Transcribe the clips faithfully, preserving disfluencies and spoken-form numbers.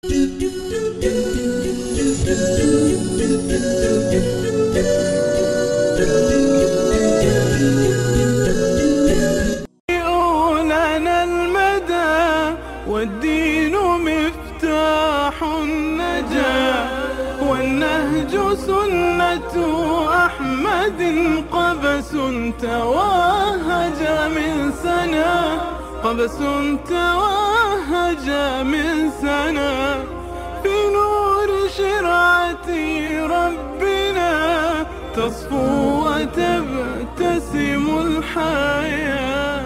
لنا المدى والدين مفتاح النجاة، والنهج سنة أحمد قبس توهج من سنة، قبس توهج من سنة، في نور شرعة ربنا تصفو وتبتسم الحياة.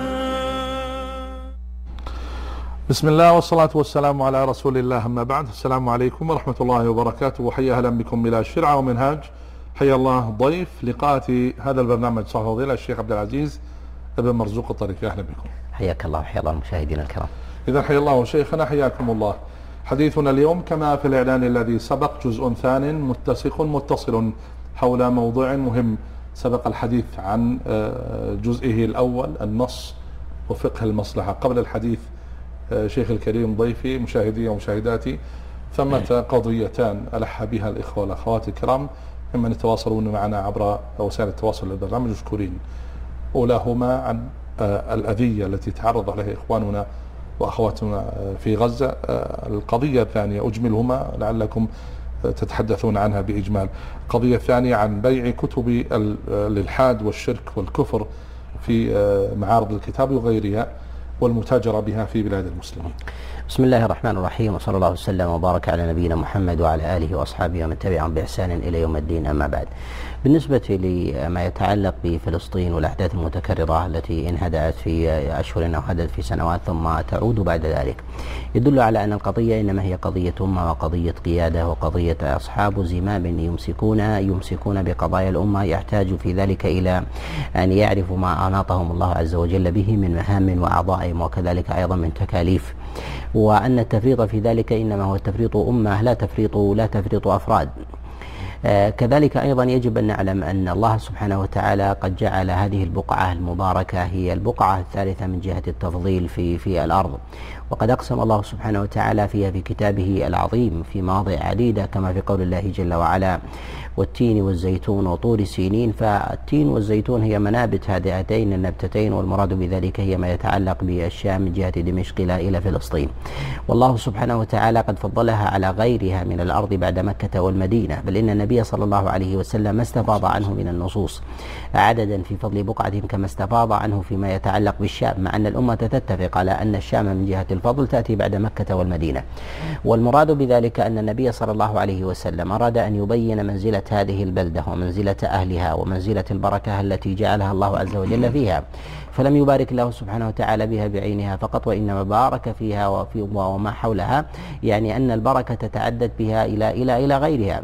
بسم الله والصلاة والسلام على رسول الله، أما بعد. السلام عليكم ورحمة الله وبركاته، وحيا أهلا بكم إلى شرعة ومنهاج. حيا الله ضيف لقاءة هذا البرنامج صاحب الفضيلة الشيخ عبد العزيز ابن مرزوق الطريفي. أهلا بكم. حياك الله وحيا الله المشاهدين الكرام. إذا حيا الله شيخنا، حياكم الله. حديثنا اليوم كما في الإعلان الذي سبق جزء ثان متسق متصل حول موضوع مهم. سبق الحديث عن جزئه الأول النص وفقه المصلحة. قبل الحديث شيخ الكريم ضيفي مشاهدي ومشاهداتي ثمة قضيتان ألح بها الإخوة والأخوات الكرام ممن يتواصلون معنا عبر وسائل التواصل للبرنامج مشكورين. أولاهما عن الأذية التي تعرض عليها إخواننا وأخواتنا في غزة. القضية الثانية أجملهما لعلكم تتحدثون عنها بإجمال. القضية الثانية عن بيع كتب الإلحاد والشرك والكفر في معارض الكتاب وغيرها والمتاجرة بها في بلاد المسلمين. بسم الله الرحمن الرحيم، وصلى الله وسلم وبارك على نبينا محمد وعلى آله وأصحابه ومن تبعهم بإحسان إلى يوم الدين، أما بعد. بالنسبة لما يتعلق بفلسطين والأحداث المتكررة التي انهدأت في أشهر أو حدثت في سنوات ثم تعود بعد ذلك، يدل على أن القضية إنما هي قضية أمة وقضية قيادة وقضية أصحاب زمام يمسكون يمسكون بقضايا الأمة، يحتاج في ذلك إلى أن يعرفوا ما أناطهم الله عز وجل به من مهام وأعضائهم وكذلك أيضا من تكاليف، وأن التفريط في ذلك إنما هو تفريط أمة لا تفريط لا تفريط أفراد. آه كذلك أيضا يجب أن نعلم أن الله سبحانه وتعالى قد جعل هذه البقعة المباركة هي البقعة الثالثة من جهة التفضيل في في الأرض، وقد أقسم الله سبحانه وتعالى فيها في كتابه العظيم في مواضع عديدة كما في قول الله جل وعلا: والتين والزيتون وطور سينين. فالتين والزيتون هي منابت هاتين النبتتين، والمراد بذلك هي ما يتعلق بالشام من جهة دمشق إلى فلسطين. والله سبحانه وتعالى قد فضلها على غيرها من الأرض بعد مكة والمدينة، بل إن النبي صلى الله عليه وسلم ما استفاض عنه من النصوص عددا في فضل بقعتهم كما استفاض عنه فيما يتعلق بالشام، مع أن الأمة تتفق على أن الشام من جهة الفضل تأتي بعد مكة والمدينة. والمراد بذلك أن النبي صلى الله عليه وسلم أراد أن يبين منزلة هذه البلدة ومنزلة أهلها ومنزلة البركة التي جعلها الله عز وجل فيها، فلم يبارك الله سبحانه وتعالى بها بعينها فقط، وإنما بارك فيها وفي وما حولها، يعني أن البركة تتعدد بها إلى إلى إلى غيرها.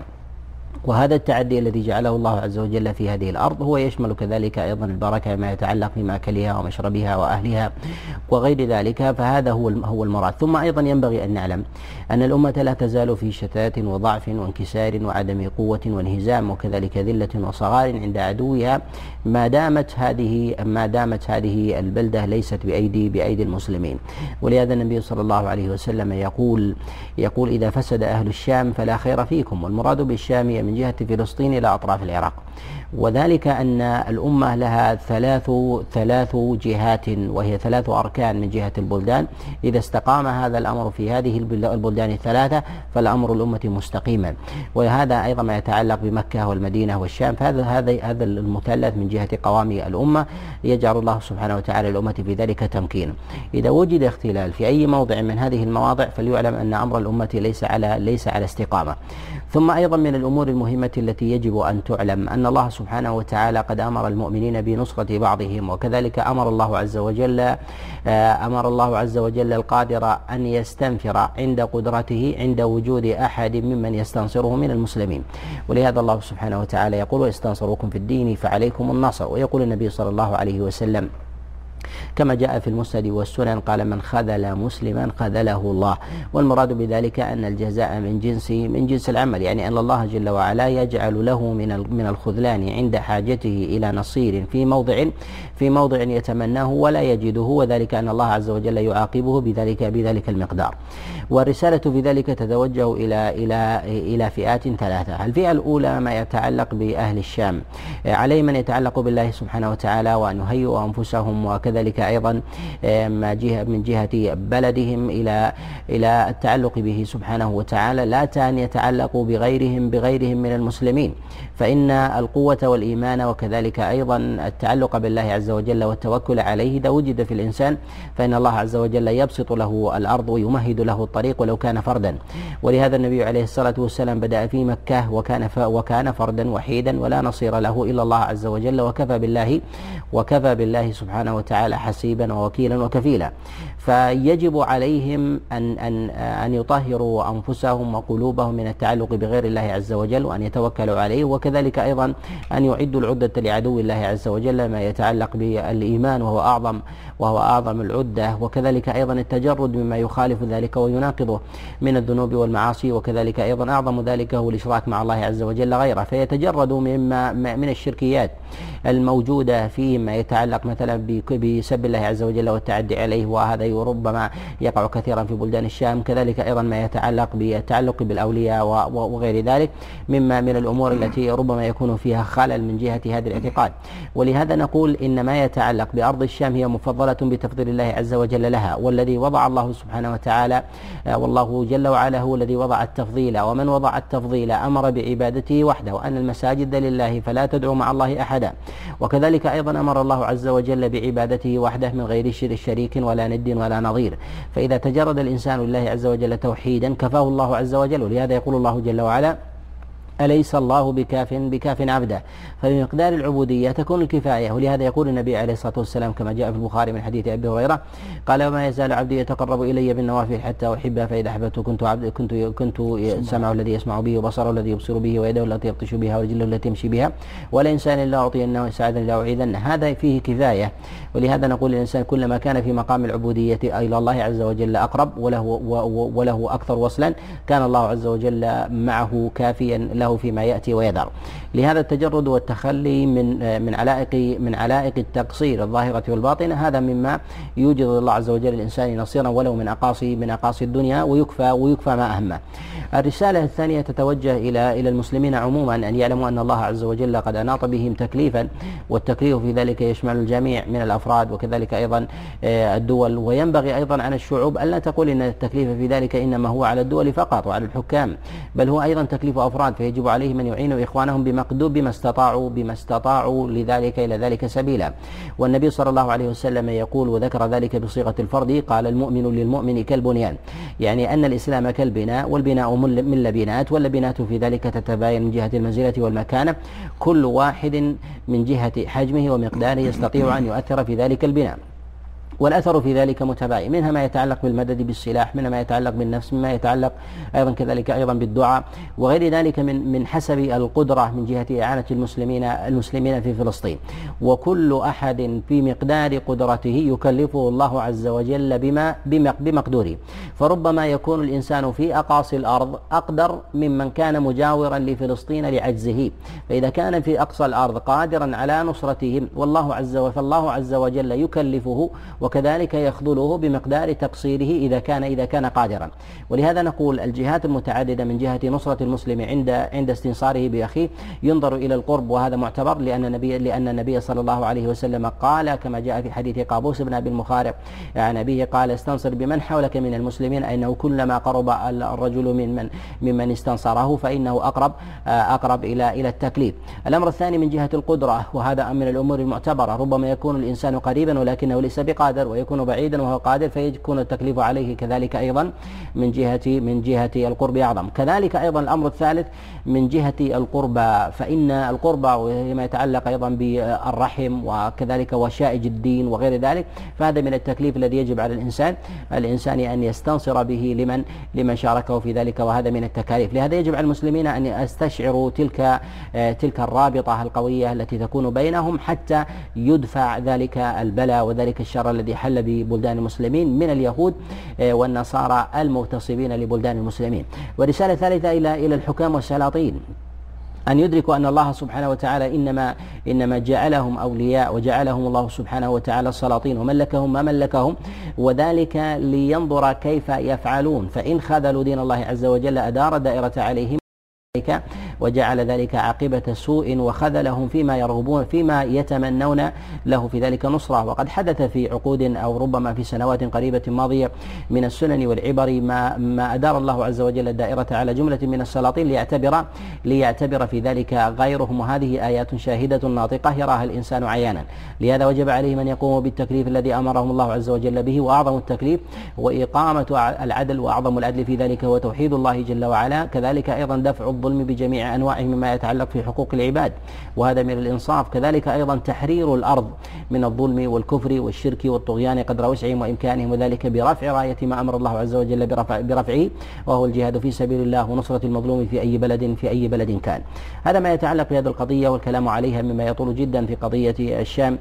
وهذا التعدي الذي جعله الله عز وجل في هذه الأرض هو يشمل كذلك أيضا البركة ما يتعلق بمأكلها ومشربها وأهلها وغير ذلك، فهذا هو هو المراد. ثم أيضا ينبغي أن نعلم أن الأمة لا تزال في شتات وضعف وانكسار وعدم قوة وانهزام وكذلك ذلة وصغار عند عدوها ما دامت هذه ما دامت هذه البلدة ليست بأيدي بأيدي المسلمين. ولهذا النبي صلى الله عليه وسلم يقول يقول إذا فسد أهل الشام فلا خير فيكم، والمراد بالشام من جهة فلسطين إلى أطراف العراق، وذلك أن الأمة لها ثلاث ثلاث جهات وهي ثلاث أركان من جهة البلدان. إذا استقام هذا الأمر في هذه البلدان الثلاثة فالأمر الأمة مستقيما، وهذا أيضا ما يتعلق بمكة والمدينة والشام. فهذا هذا هذا المثلث من جهة قوام الأمة يجعل الله سبحانه وتعالى الأمة في ذلك تمكين. إذا وجد اختلال في أي موضع من هذه المواضع فليعلم أن أمر الأمة ليس على ليس على استقامة. ثم أيضا من الأمور المهمة التي يجب أن تعلم أن الله سبحانه وتعالى قد أمر المؤمنين بنصرة بعضهم، وكذلك أمر الله عز وجل أمر الله عز وجل القادر أن يستنفر عند قدرته عند وجود أحد ممن يستنصره من المسلمين. ولهذا الله سبحانه وتعالى يقول: واستنصروكم في الدين فعليكم النصر. ويقول النبي صلى الله عليه وسلم: كما جاء في المسند والسنن قال: من خذل مسلما خذله الله. والمراد بذلك أن الجزاء من جنس من جنس العمل، يعني أن الله جل وعلا يجعل له من من الخذلان عند حاجته إلى نصير في موضع في موضع يتمناه ولا يجده، وذلك أن الله عز وجل يعاقبه بذلك بذلك المقدار. والرسالة في ذلك تتوجه إلى إلى إلى فئات ثلاثة. الفئة الأولى ما يتعلق بأهل الشام، عليهم من يتعلق بالله سبحانه وتعالى وأن يهيئوا أنفسهم، وكذلك أيضا ما جهة من جهة بلدهم إلى إلى التعلق به سبحانه وتعالى، لا أن يتعلقوا بغيرهم بغيرهم من المسلمين، فإن القوة والإيمان وكذلك أيضا التعلق بالله عز وجل والتوكل عليه إذا وجد في الإنسان فإن الله عز وجل يبسط له الأرض ويمهد له الطريق ولو كان فردا. ولهذا النبي عليه الصلاة والسلام بدأ في مكة وكان وكان فردا وحيدا ولا نصير له إلا الله عز وجل، وكفى بالله وكفى بالله سبحانه وتعالى حسيبا ووكيلا وكفيلا. فيجب عليهم أن أن أن يطهروا أنفسهم وقلوبهم من التعلق بغير الله عز وجل وأن يتوكلوا عليه، وكذلك أيضا أن يعدوا العدة لعدو الله عز وجل ما يتعلق بالإيمان وهو أعظم وهو أعظم العدة، وكذلك أيضا التجرد مما يخالف ذلك ويناقضه من الذنوب والمعاصي، وكذلك أيضا أعظم ذلك هو الإشراك مع الله عز وجل غيره، فيتجردوا مما من الشركيات الموجودة فيه ما يتعلق مثلا بسب الله عز وجل والتعدي عليه، وهذا ربما يقع كثيرا في بلدان الشام. كذلك أيضا ما يتعلق بالتعلق بالأولياء وغير ذلك مما من الأمور التي ربما يكون فيها خلل من جهة هذا الاعتقاد. ولهذا نقول إن ما يتعلق بأرض الشام هي مفضلة بتفضيل الله عز وجل لها، والذي وضع الله سبحانه وتعالى والله جل وعلا هو الذي وضع التفضيل، ومن وضع التفضيل أمر بعبادته وحده، وأن المساجد لله فلا تدعوا مع الله أحدا. وكذلك أيضا أمر الله عز وجل بعبادته وحده من غير شريك ولا ند ولا نظير. فإذا تجرد الإنسان لله عز وجل توحيدا كفاه الله عز وجل. ولهذا يقول الله جل وعلا: أليس الله بكاف بكاف عبده، فبمقدار العبودية تكون الكفاية. ولهذا يقول النبي عليه الصلاة والسلام كما جاء في البخاري من حديث أبي هريرة قال: وما يزال عبدي يتقرب إلي بالنوافل حتى أحبه، فإذا أحببته كنت عبد كنت كنت سمعه الذي يسمع به وبصره الذي يبصر به ويده التي يبطش بها ورجله التي يمشي بها، ولا إنسان إلا أعطينه وسعادا إلا أعيذنه. هذا فيه كفاية. ولهذا نقول الإنسان كلما كان في مقام العبودية إلى الله عز وجل أقرب وله وله أكثر وصلا، كان الله عز وجل معه كافيا له فيما يأتي ويذر. لهذا التجرد والتخلي من من علائق من علائق التقصير الظاهرة والباطنة هذا مما يوجد الله عز وجل الإنسان نصيرا ولو من أقاصي من أقاصي الدنيا، ويكفى ويكفى ما أهمه. الرسالة الثانية تتوجه إلى إلى المسلمين عموما أن يعلموا أن الله عز وجل قد أناط بهم تكليفا، والتكليف في ذلك يشمل الجميع من الأفراد وكذلك أيضا الدول. وينبغي أيضا على الشعوب ألا تقول إن التكليف في ذلك إنما هو على الدول فقط وعلى الحكام، بل هو أيضا تكليف أفراد، فيجب عليهم أن يعينوا إخوانهم بمقدور بما استطاعوا بما استطاعوا لذلك إلى ذلك سبيلا. والنبي صلى الله عليه وسلم يقول وذكر ذلك بصيغة الفرد قال: المؤمن للمؤمن كالبنيان، يعني أن الإسلام كالبناء، والبناء من لبنات، واللبنات في ذلك تتباين من جهة المنزلة والمكانة، كل واحد من جهة حجمه ومقداره يستطيع أن يؤثر في ذلك البناء. والأثر في ذلك متباين، منها ما يتعلق بالمدد بالسلاح، منها ما يتعلق بالنفس، مما يتعلق أيضا كذلك أيضا بالدعاء وغير ذلك من من حسب القدرة من جهة إعانة المسلمين المسلمين في فلسطين. وكل أحد في مقدار قدرته يكلفه الله عز وجل بما بمقدوره. فربما يكون الإنسان في أقاصي الأرض أقدر ممن كان مجاورا لفلسطين لعجزه، فإذا كان في أقصى الأرض قادرا على نصرتهم والله عز وجل فالله عز وجل يكلفه وكذلك يخذله بمقدار تقصيره إذا كان إذا كان قادرا. ولهذا نقول الجهات المتعددة من جهة نصرة المسلم عند عند استنصاره بأخيه ينظر إلى القرب، وهذا معتبر لأن النبي لأن النبي صلى الله عليه وسلم قال كما جاء في حديث قابوس بن أبي المخارق عن أبيه قال: استنصر بمن حولك من المسلمين، أنه كلما قرب الرجل من من ممن استنصره فإنه أقرب أقرب إلى إلى التكليف. الأمر الثاني من جهة القدرة، وهذا من الأمور المعتبرة، ربما يكون الإنسان قريبا ولكنه ليس بقادر قادر ويكون بعيدا وهو قادر، فيكون التكليف عليه كذلك أيضا من جهة من جهة القرب أعظم. كذلك أيضا الأمر الثالث من جهة القربى، فإن القربى وما يتعلق أيضا بالرحم وكذلك وشائج الدين وغير ذلك، فهذا من التكليف الذي يجب على الإنسان الإنسان أن يستنصر به لمن لمن شاركه في ذلك، وهذا من التكاليف. لهذا يجب على المسلمين أن يستشعروا تلك تلك الرابطة القوية التي تكون بينهم حتى يدفع ذلك البلاء وذلك الشر الذي حل ببلدان المسلمين من اليهود والنصارى المغتصبين لبلدان المسلمين. ورسالة ثالثة إلى إلى الحكام والسلاطين، أن يدركوا أن الله سبحانه وتعالى إنما إنما جعلهم أولياء، وجعلهم الله سبحانه وتعالى السلاطين وملكهم ما ملكهم، وذلك لينظر كيف يفعلون. فإن خذلوا دين الله عز وجل أدار الدائرة عليهم وجعل ذلك عاقبة سوء وخذلهم فيما يرغبون فيما يتمنون له في ذلك نصرة. وقد حدث في عقود أو ربما في سنوات قريبة ماضية من السنن والعبر ما ما أدار الله عز وجل الدائرة على جملة من السلاطين ليعتبر ليعتبر في ذلك غيرهم، وهذه آيات شاهدة ناطقة يراها الإنسان عيانا. لهذا وجب عليهم أن يقوموا بالتكليف الذي أمرهم الله عز وجل به، وأعظم التكليف وإقامة العدل، وأعظم العدل في ذلك هو توحيد الله جل وعلا. كذلك أيضا دفع الظلم بجميع أنواعه مما يتعلق في حقوق العباد، وهذا من الإنصاف. كذلك أيضا تحرير الأرض من الظلم والكفر والشرك والطغيان قدر وسعهم وإمكانهم، وذلك برفع راية ما أمر الله عز وجل برفع برفعه، وهو الجهاد في سبيل الله ونصرة المظلوم في أي بلد في أي بلد كان. هذا ما يتعلق بهذه القضية، والكلام عليها مما يطول جدا في قضية الشام،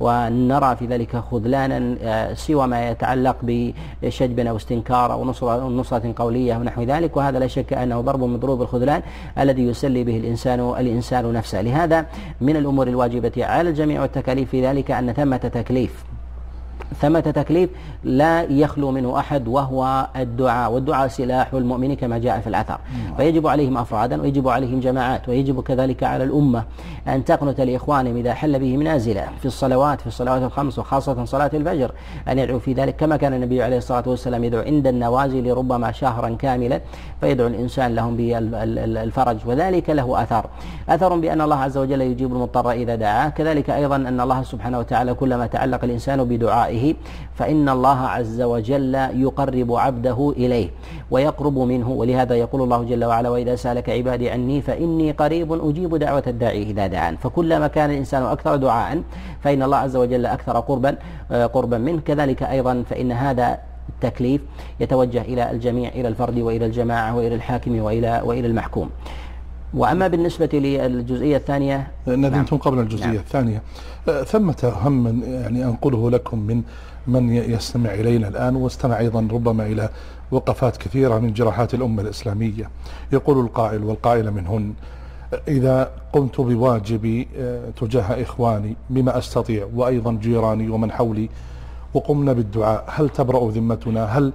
ونرى في ذلك خذلانا سوى ما يتعلق بشجب أو استنكار أو نصرة, نصرة قولية ونحو ذلك، وهذا لا شك أنه ضرب من ضروب الخذلان الذي يسلي به الإنسان الإنسان نفسه. لهذا من الأمور الواجبة على الجميع والتكاليف في ذلك أن ثمة تكليف ثمة تكليف لا يخلو منه أحد، وهو الدعاء، والدعاء سلاح المؤمن كما جاء في الأثر. فيجب عليهم أفرادا ويجب عليهم جماعات، ويجب كذلك على الأمة أن تقنت لإخوانهم إذا حل به منازلة في الصلوات في الصلوات الخمس، وخاصة صلاة الفجر أن يدعو في ذلك، كما كان النبي عليه الصلاة والسلام يدعو عند النوازل ربما شهرا كاملا، فيدعو الإنسان لهم بالفرج، وذلك له أثر أثر بأن الله عز وجل يجيب المضطر إذا دعاه. كذلك أيضا أن الله سبحانه وتعالى كلما تعلق الإنسان بدعائه فإن الله عز وجل يقرب عبده إليه ويقرب منه. ولهذا يقول الله جل وعلا: وإذا سألك عبادي عني فإني قريب أجيب دعوة الداعي إذا دعان. فكلما كان الإنسان أكثر دعاء فإن الله عز وجل أكثر قربا قربا منه. كذلك أيضا فإن هذا التكليف يتوجه إلى الجميع، إلى الفرد وإلى الجماعة وإلى الحاكم وإلى وإلى المحكوم. وأما بالنسبة للجزئية الثانية، ندمتم قبل الجزئية نعم. الثانية ثمة هم يعني أنقله لكم من من يستمع إلينا الآن، واستمع أيضا ربما إلى وقفات كثيرة من جراحات الأمة الإسلامية. يقول القائل والقائلة منهن: إذا قمت بواجبي تجاه إخواني بما أستطيع وأيضا جيراني ومن حولي وقمنا بالدعاء، هل تبرأ ذمتنا؟ هل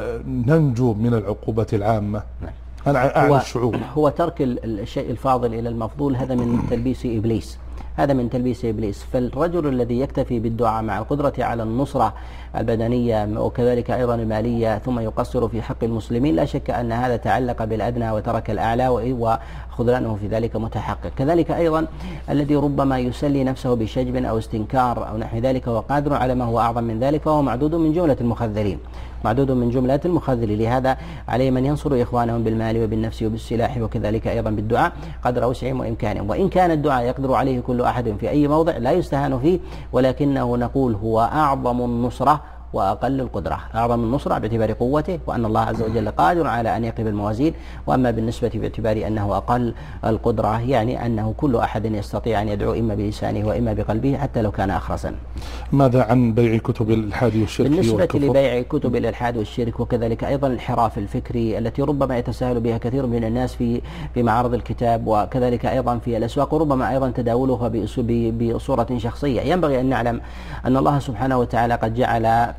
ننجو من العقوبة العامة؟ نعم. أنا هو, الشعوب. هو ترك الشيء الفاضل إلى المفضول، هذا من تلبيس إبليس هذا من تلبيس إبليس. فالرجل الذي يكتفي بالدعاء مع القدرة على النصرة البدنية وكذلك أيضا المالية ثم يقصر في حق المسلمين، لا شك أن هذا تعلق بالأدنى وترك الأعلى، وخذلانه في ذلك متحقق. كذلك أيضا الذي ربما يسلي نفسه بشجب أو استنكار أو نحو ذلك وقادر على ما هو أعظم من ذلك، فهو معدود من جملة المخذلين معدود من جملة المخذلين. لهذا عليهم أن ينصروا إخوانهم بالمال وبالنفس وبالسلاح وكذلك أيضا بالدعاء قدر وسعهم وإمكانهم. وإن كان الدعاء يقدر عليه كل أحد في أي موضع لا يستهان فيه، ولكنه نقول هو أعظم النصرة وأقل القدرة. أعظم النصرة باعتبار قوته وأن الله عز وجل قادر على أن يقلب الموازين، وأما بالنسبة باعتبار أنه أقل القدرة يعني أنه كل أحد يستطيع أن يدعو إما بلسانه وإما بقلبه حتى لو كان أخرسا. ماذا عن بيع كتب الإلحاد والشرك بالنسبة والكفر؟ لبيع كتب الإلحاد والشرك وكذلك أيضا الانحراف الفكري التي ربما يتساهل بها كثير من الناس في في معارض الكتاب وكذلك أيضا في الأسواق، وربما أيضا تداولها بصورة شخصية، ينبغي أن نعلم أن الله سبحانه وتعالى قد جعل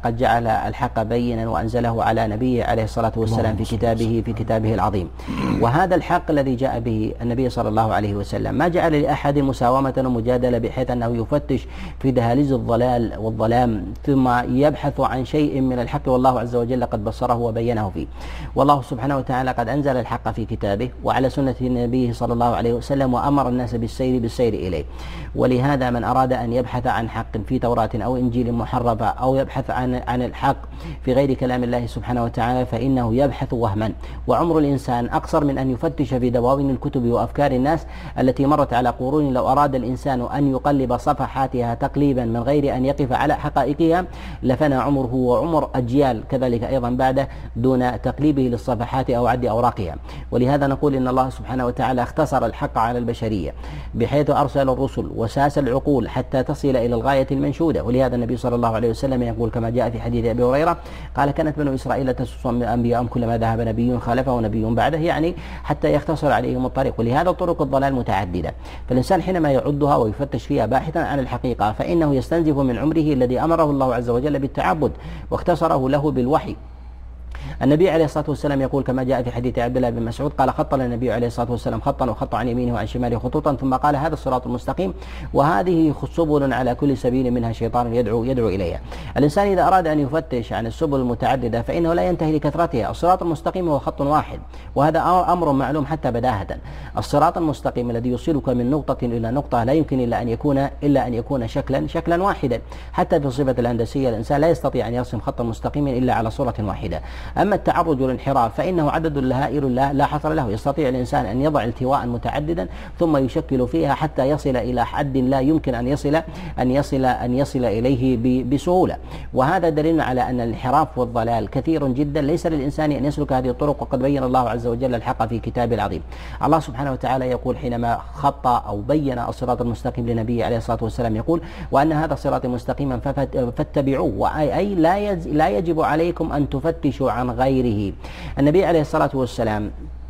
قد جعل الحق بينا وأنزله على نبيه عليه الصلاة والسلام في كتابه في كتابه العظيم. وهذا الحق الذي جاء به النبي صلى الله عليه وسلم ما جعل لأحد مساومة ومجادلة بحيث أنه يفتش في دهاليز الضلال والظلام ثم يبحث عن شيء من الحق والله عز وجل قد بصره وبينه فيه. والله سبحانه وتعالى قد أنزل الحق في كتابه وعلى سنة نبيه صلى الله عليه وسلم وأمر الناس بالسير بالسير إليه. ولهذا من أراد أن يبحث عن حق في توراة أو إنجيل محرفة أو يبحث عن عن الحق في غير كلام الله سبحانه وتعالى فإنه يبحث وهما، وعمر الإنسان أقصر من أن يفتش في دواوين الكتب وأفكار الناس التي مرت على قرون. لو أراد الإنسان أن يقلب صفحاتها تقليبا من غير أن يقف على حقائقها لفنى عمره وعمر أجيال كذلك أيضا بعده دون تقليبه للصفحات أو عد أوراقها. ولهذا نقول إن الله سبحانه وتعالى اختصر الحق على البشرية بحيث أرسل الرسل وساس العقول حتى تصل إلى الغاية المنشودة. ولهذا النبي صلى الله عليه وسلم يقول كما جاء في حديث أبي هريرة قال كانت بنو إسرائيل تسوسهم أنبياءهم كلما ذهب نبي خلفه ونبي بعده، يعني حتى يختصر عليهم الطريق. ولهذا طرق الضلال متعددة، فالإنسان حينما يعدها ويفتش فيها باحثا عن الحقيقة فإنه يستنزف من عمره الذي أمره الله عز وجل بالتعبد واختصره له بالوحي. النبي عليه الصلاة والسلام يقول كما جاء في حديث عبد الله بن مسعود قال خط النبي عليه الصلاة والسلام خطا وخط عن يمينه وعن شماله خطوطا ثم قال هذا الصراط المستقيم وهذه سبل على كل سبيل منها شيطان يدعو يدعو إليها. الإنسان إذا أراد أن يفتش عن السبل المتعددة فإنه لا ينتهي لكثرتها. الصراط المستقيم هو خط واحد وهذا أمر معلوم حتى بداهة. الصراط المستقيم الذي يوصلك من نقطة إلى نقطة لا يمكن إلا أن يكون إلا أن يكون شكلا شكلا واحدا. حتى في الصفة الهندسية الإنسان لا يستطيع أن يرسم خطا مستقيما إلا على صورة واحدة. أما التعرج والانحراف فإنه عدد هائل لا, لا حصر له. يستطيع الإنسان أن يضع التواء متعددا ثم يشكل فيها حتى يصل إلى حد لا يمكن أن يصل أن يصل أن يصل إليه بسهولة. وهذا دليل على أن الانحراف والضلال كثير جدا، ليس للإنسان أن يسلك هذه الطرق، وقد بين الله عز وجل الحق في كتابه العظيم. الله سبحانه وتعالى يقول حينما خط أو بين الصراط المستقيم لنبيه عليه الصلاة والسلام يقول وأن هذا الصراط مستقيما فاتبعوه، أي لا لا يجب عليكم أن تفتشوا عن غيره. النبي عليه الصلاة والسلام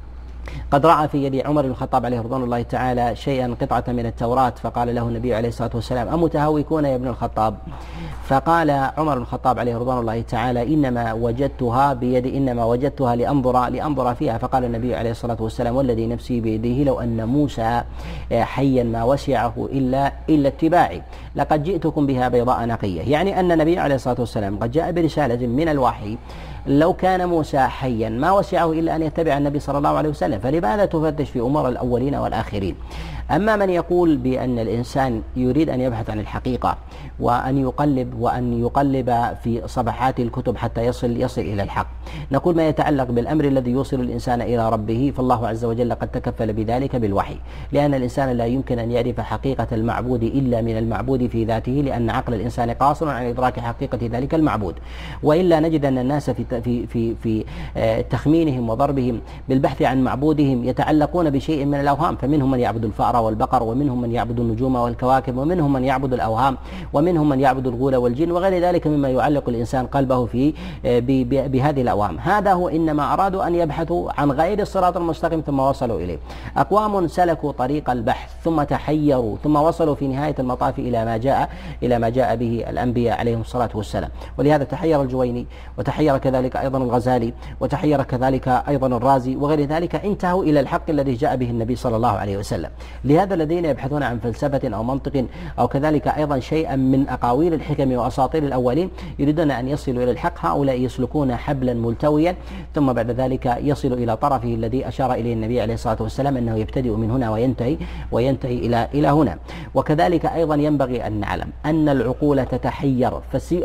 قد رأى في يد عمر بن الخطاب عليه رضوان الله تعالى شيئا قطعة من التوراة فقال له النبي عليه الصلاة والسلام أمتهاوكون يا ابن الخطاب؟ فقال عمر بن الخطاب عليه رضوان الله تعالى إنما وجدتها بيدي إنما وجدتها لأنظر لأنظر فيها. فقال النبي عليه الصلاة والسلام والذي نفسي بيده لو أن موسى حيا ما وسعه إلا إلا اتباعي لقد جئتكم بها بيضاء نقية. يعني أن النبي عليه الصلاة والسلام قد جاء برسالة من الوحي لو كان موسى حيا ما وسعه إلا أن يتبع النبي صلى الله عليه وسلم، فلماذا تفتش في أمور الأولين والآخرين؟ أما من يقول بأن الإنسان يريد أن يبحث عن الحقيقة وأن يقلب وأن يقلب في صفحات الكتب حتى يصل يصل إلى الحق، نقول ما يتعلق بالأمر الذي يوصل الإنسان إلى ربه فالله عز وجل قد تكفل بذلك بالوحي، لأن الإنسان لا يمكن أن يعرف حقيقة المعبود إلا من المعبود في ذاته، لأن عقل الإنسان قاصر عن إدراك حقيقة ذلك المعبود. وإلا نجد أن الناس في في في في تخمينهم وضربهم بالبحث عن معبودهم يتعلقون بشيء من الأوهام، فمنهم من يعبد الفأر والبقر، ومنهم من يعبد النجوم والكواكب، ومنهم من يعبد الأوهام، ومنهم من يعبد الغول والجن وغير ذلك مما يعلق الإنسان قلبه في بهذه الأوهام. هذا هو إنما أرادوا أن يبحثوا عن غير الصراط المستقيم ثم وصلوا إليه. أقوام سلكوا طريق البحث ثم تحيروا ثم وصلوا في نهاية المطاف إلى ما جاء إلى ما جاء به الأنبياء عليهم الصلاة والسلام. ولهذا تحير الجويني وتحير كذلك أيضا الغزالي وتحير كذلك أيضا الرازي وغير ذلك، انتهوا إلى الحق الذي جاء به النبي صلى الله عليه وسلم. لهذا الذين يبحثون عن فلسفة أو منطق أو كذلك أيضا شيئا من أقاويل الحكم وأساطير الأولين يريدون أن يصلوا إلى الحق، هؤلاء يسلكون حبلا ملتويا ثم بعد ذلك يصل إلى طرفه الذي أشار إليه النبي عليه الصلاة والسلام أنه يبتدئ من هنا وينتهي وينتهي إلى إلى هنا. وكذلك أيضا ينبغي أن نعلم أن العقول تتحير،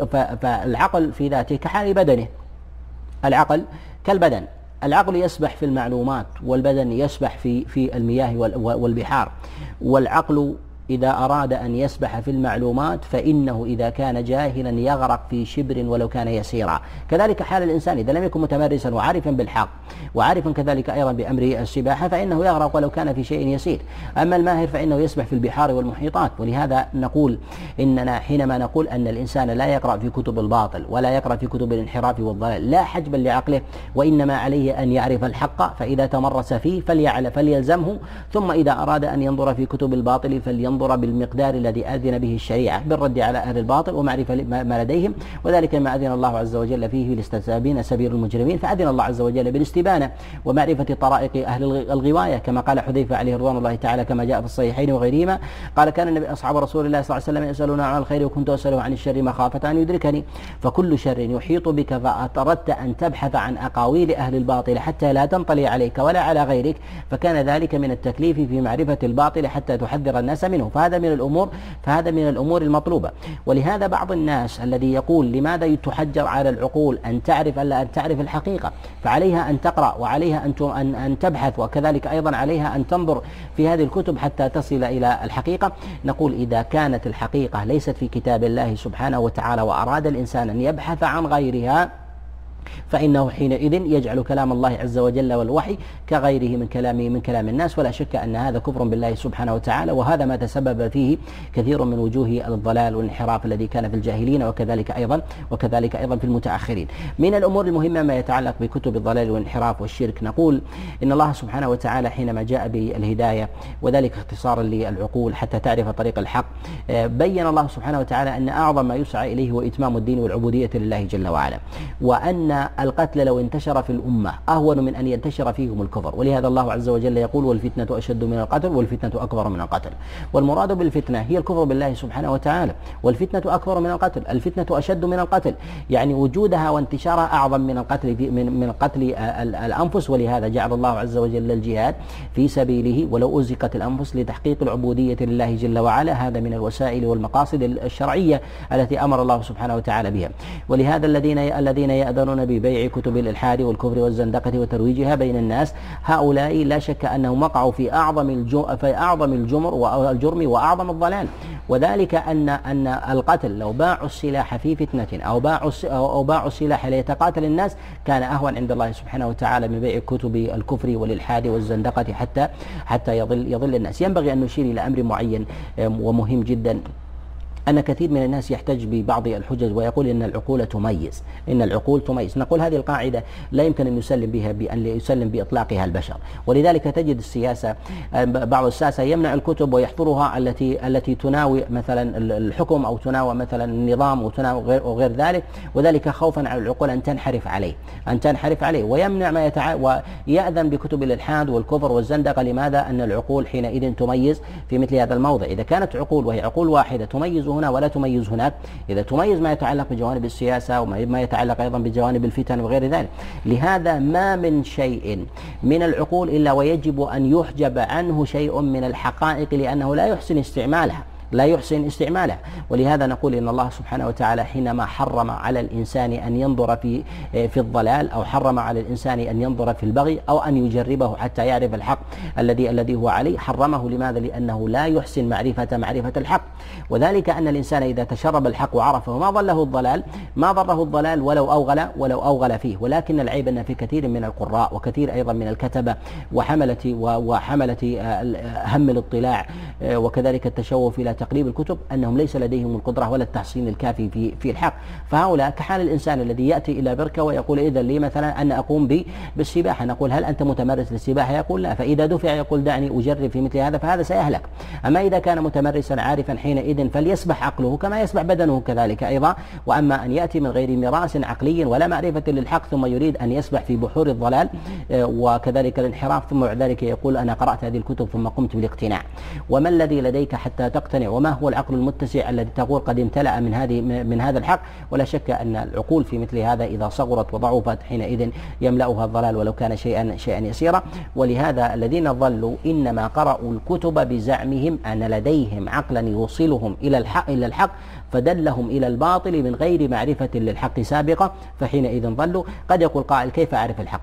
فالعقل في ذاته كحال بدنه، العقل كالبدن، العقل يسبح في المعلومات والبدن يسبح في في المياه والبحار. والعقل إذا أراد أن يسبح في المعلومات فإنه إذا كان جاهلا يغرق في شبر ولو كان يسيرا. كذلك حال الإنسان إذا لم يكن متمرسا وعارفا بالحق وعارفا كذلك أيضا بأمر السباحة فإنه يغرق ولو كان في شيء يسير. أما الماهر فإنه يسبح في البحار والمحيطات. ولهذا نقول إننا حينما نقول أن الإنسان لا يقرأ في كتب الباطل ولا يقرأ في كتب الانحراف والضلال لا حجبا لعقله، وإنما عليه أن يعرف الحق، فإذا تمرس فيه فليعلم فليلزمه، ثم إذا أراد أن ينظر في كتب الباطل فلينظر ينظر بالمقدار الذي أذن به الشريعة بالرد على أهل الباطل ومعرفة ما لديهم، وذلك ما أذن الله عز وجل فيه لاستبين سبيل المجرمين، فأذن الله عز وجل بالاستبانة ومعرفة طرائق أهل الغواية، كما قال حذيفة عليه رضوان الله تعالى كما جاء في الصحيحين وغيرهما، قال كان النبي أصحاب رسول الله صلى الله عليه وسلم يسألون عن الخير وكنت أسأله عن الشر مخافة أن يدركني، فكل شر يحيط بك فأردت أن تبحث عن أقاويل أهل الباطل حتى لا تنطلي عليك ولا على غيرك، فكان ذلك من التكليف في معرفة الباطل حتى تحذر الناس منه، فهذا من الأمور فهذا من الأمور المطلوبة. ولهذا بعض الناس الذي يقول لماذا تحجر على العقول أن تعرف ألا أن تعرف الحقيقة، فعليها أن تقرأ وعليها أن أن تبحث، وكذلك أيضا عليها أن تنظر في هذه الكتب حتى تصل إلى الحقيقة. نقول إذا كانت الحقيقة ليست في كتاب الله سبحانه وتعالى وأراد الإنسان أن يبحث عن غيرها، فإنه حينئذ يجعل كلام الله عز وجل والوحي كغيره من كلام من كلام الناس، ولا شك أن هذا كفر بالله سبحانه وتعالى، وهذا ما تسبب فيه كثير من وجوه الضلال والانحراف الذي كان في الجاهلين وكذلك أيضا وكذلك أيضا في المتأخرين. من الأمور المهمة ما يتعلق بكتب الضلال والانحراف والشرك، نقول إن الله سبحانه وتعالى حينما جاء بالهداية وذلك اختصارا للعقول حتى تعرف طريق الحق، بين الله سبحانه وتعالى أن أعظم ما يسعى إليه هو إتمام الدين والعبودية لله جل وعلا، وأن القتل لو انتشر في الأمة أهون من أن ينتشر فيهم الكفر، ولهذا الله عز وجل يقول والفتنة أشد من القتل والفتنة أكبر من القتل. والمراد بالفتنة هي الكفر بالله سبحانه وتعالى، والفتنة أكبر من القتل، الفتنة أشد من القتل، يعني وجودها وانتشارها أعظم من القتل من من قتل الأنفس، ولهذا جعل الله عز وجل الجهاد في سبيله ولو أزقت الأنفس لتحقيق العبودية لله جل وعلا، هذا من الوسائل والمقاصد الشرعية التي أمر الله سبحانه وتعالى بها. ولهذا الذين الذين يأذنون ببيع كتب الإلحاد والكفر والزندقة وترويجها بين الناس، هؤلاء لا شك أنهم وقعوا في أعظم الجرم في أعظم الجمر والجرم وأعظم الضلال، وذلك أن أن القتل لو باعوا السلاح في فتنة أو باعوا أو باعوا السلاح ليتقاتل الناس كان أهون عند الله سبحانه وتعالى من بيع كتب الكفر والإلحاد والزندقة حتى حتى يضل يضل الناس. ينبغي أن نشير إلى أمر معين ومهم جدا، أن كثير من الناس يحتج ببعض الحجج ويقول إن العقول تميز إن العقول تميز نقول هذه القاعدة لا يمكن أن يسلم بها بأن يسلم بإطلاقها البشر، ولذلك تجد السياسة بعض الساسة يمنع الكتب ويحضرها التي التي تناوي مثلا الحكم أو تناوي مثلا النظام وتناوي غير وغير ذلك، وذلك خوفا على العقول أن تنحرف عليه أن تنحرف عليه ويمنع ما يتع... ويأذن بكتب الإلحاد والكفر والزندقة. لماذا؟ أن العقول حينئذ تميز في مثل هذا الموضع. إذا كانت عقول وهي عقول واحدة تميز هنا ولا تميز هناك، إذا تميز ما يتعلق بجوانب السياسة وما يتعلق أيضا بجوانب الفتن وغير ذلك، لهذا ما من شيء من العقول إلا ويجب أن يحجب عنه شيء من الحقائق لأنه لا يحسن استعمالها لا يحسن استعمالها. ولهذا نقول إن الله سبحانه وتعالى حينما حرم على الإنسان أن ينظر في في الضلال أو حرم على الإنسان أن ينظر في البغي أو أن يجربه حتى يعرف الحق الذي الذي هو عليه، حرمه لماذا؟ لأنه لا يحسن معرفة معرفة الحق، وذلك أن الإنسان إذا تشرب الحق وعرفه ما ضله الضلال ما ضره الضلال ولو أوغل ولو أوغل فيه. ولكن العيب أن في كثير من القراء وكثير أيضا من الكتبة وحملة وحملة هم الاطلاع وكذلك التشوف إلى تقريب الكتب أنهم ليس لديهم القدرة ولا التحصين الكافي في في الحق، فهؤلاء كحال الإنسان الذي يأتي إلى بركة ويقول إذا لي مثلا أن أقوم بالسباحة، نقول هل أنت متمرس للسباحة؟ يقول لا، فإذا دفع يقول دعني أجرب في مثل هذا، فهذا سيهلك. أما إذا كان متمرسا عارفا حينئذ فليسبح عقله كما يسبح بدنه كذلك أيضا. وأما أن يأتي من غير مراس عقلي ولا معرفة للحق ثم يريد أن يسبح في بحور الضلال وكذلك الانحراف ثم بعد ذلك يقول أنا قرأت هذه الكتب ثم قمت بالاقتناع. وما الذي لديك حتى تقتنع؟ وما هو العقل المتسع الذي تقول قد امتلأ من هذه من هذا الحق؟ ولا شك أن العقول في مثل هذا إذا صغرت وضعفت حينئذ يملأها الضلال ولو كان شيئا شيئا يسيرا. ولهذا الذين ضلوا إنما قرأوا الكتب بزعمهم أن لديهم عقلا يوصلهم إلى الحق إلى الحق فدلهم إلى الباطل من غير معرفة للحق سابقة، فحينئذ ضلوا. قد يقول قائل كيف أعرف الحق؟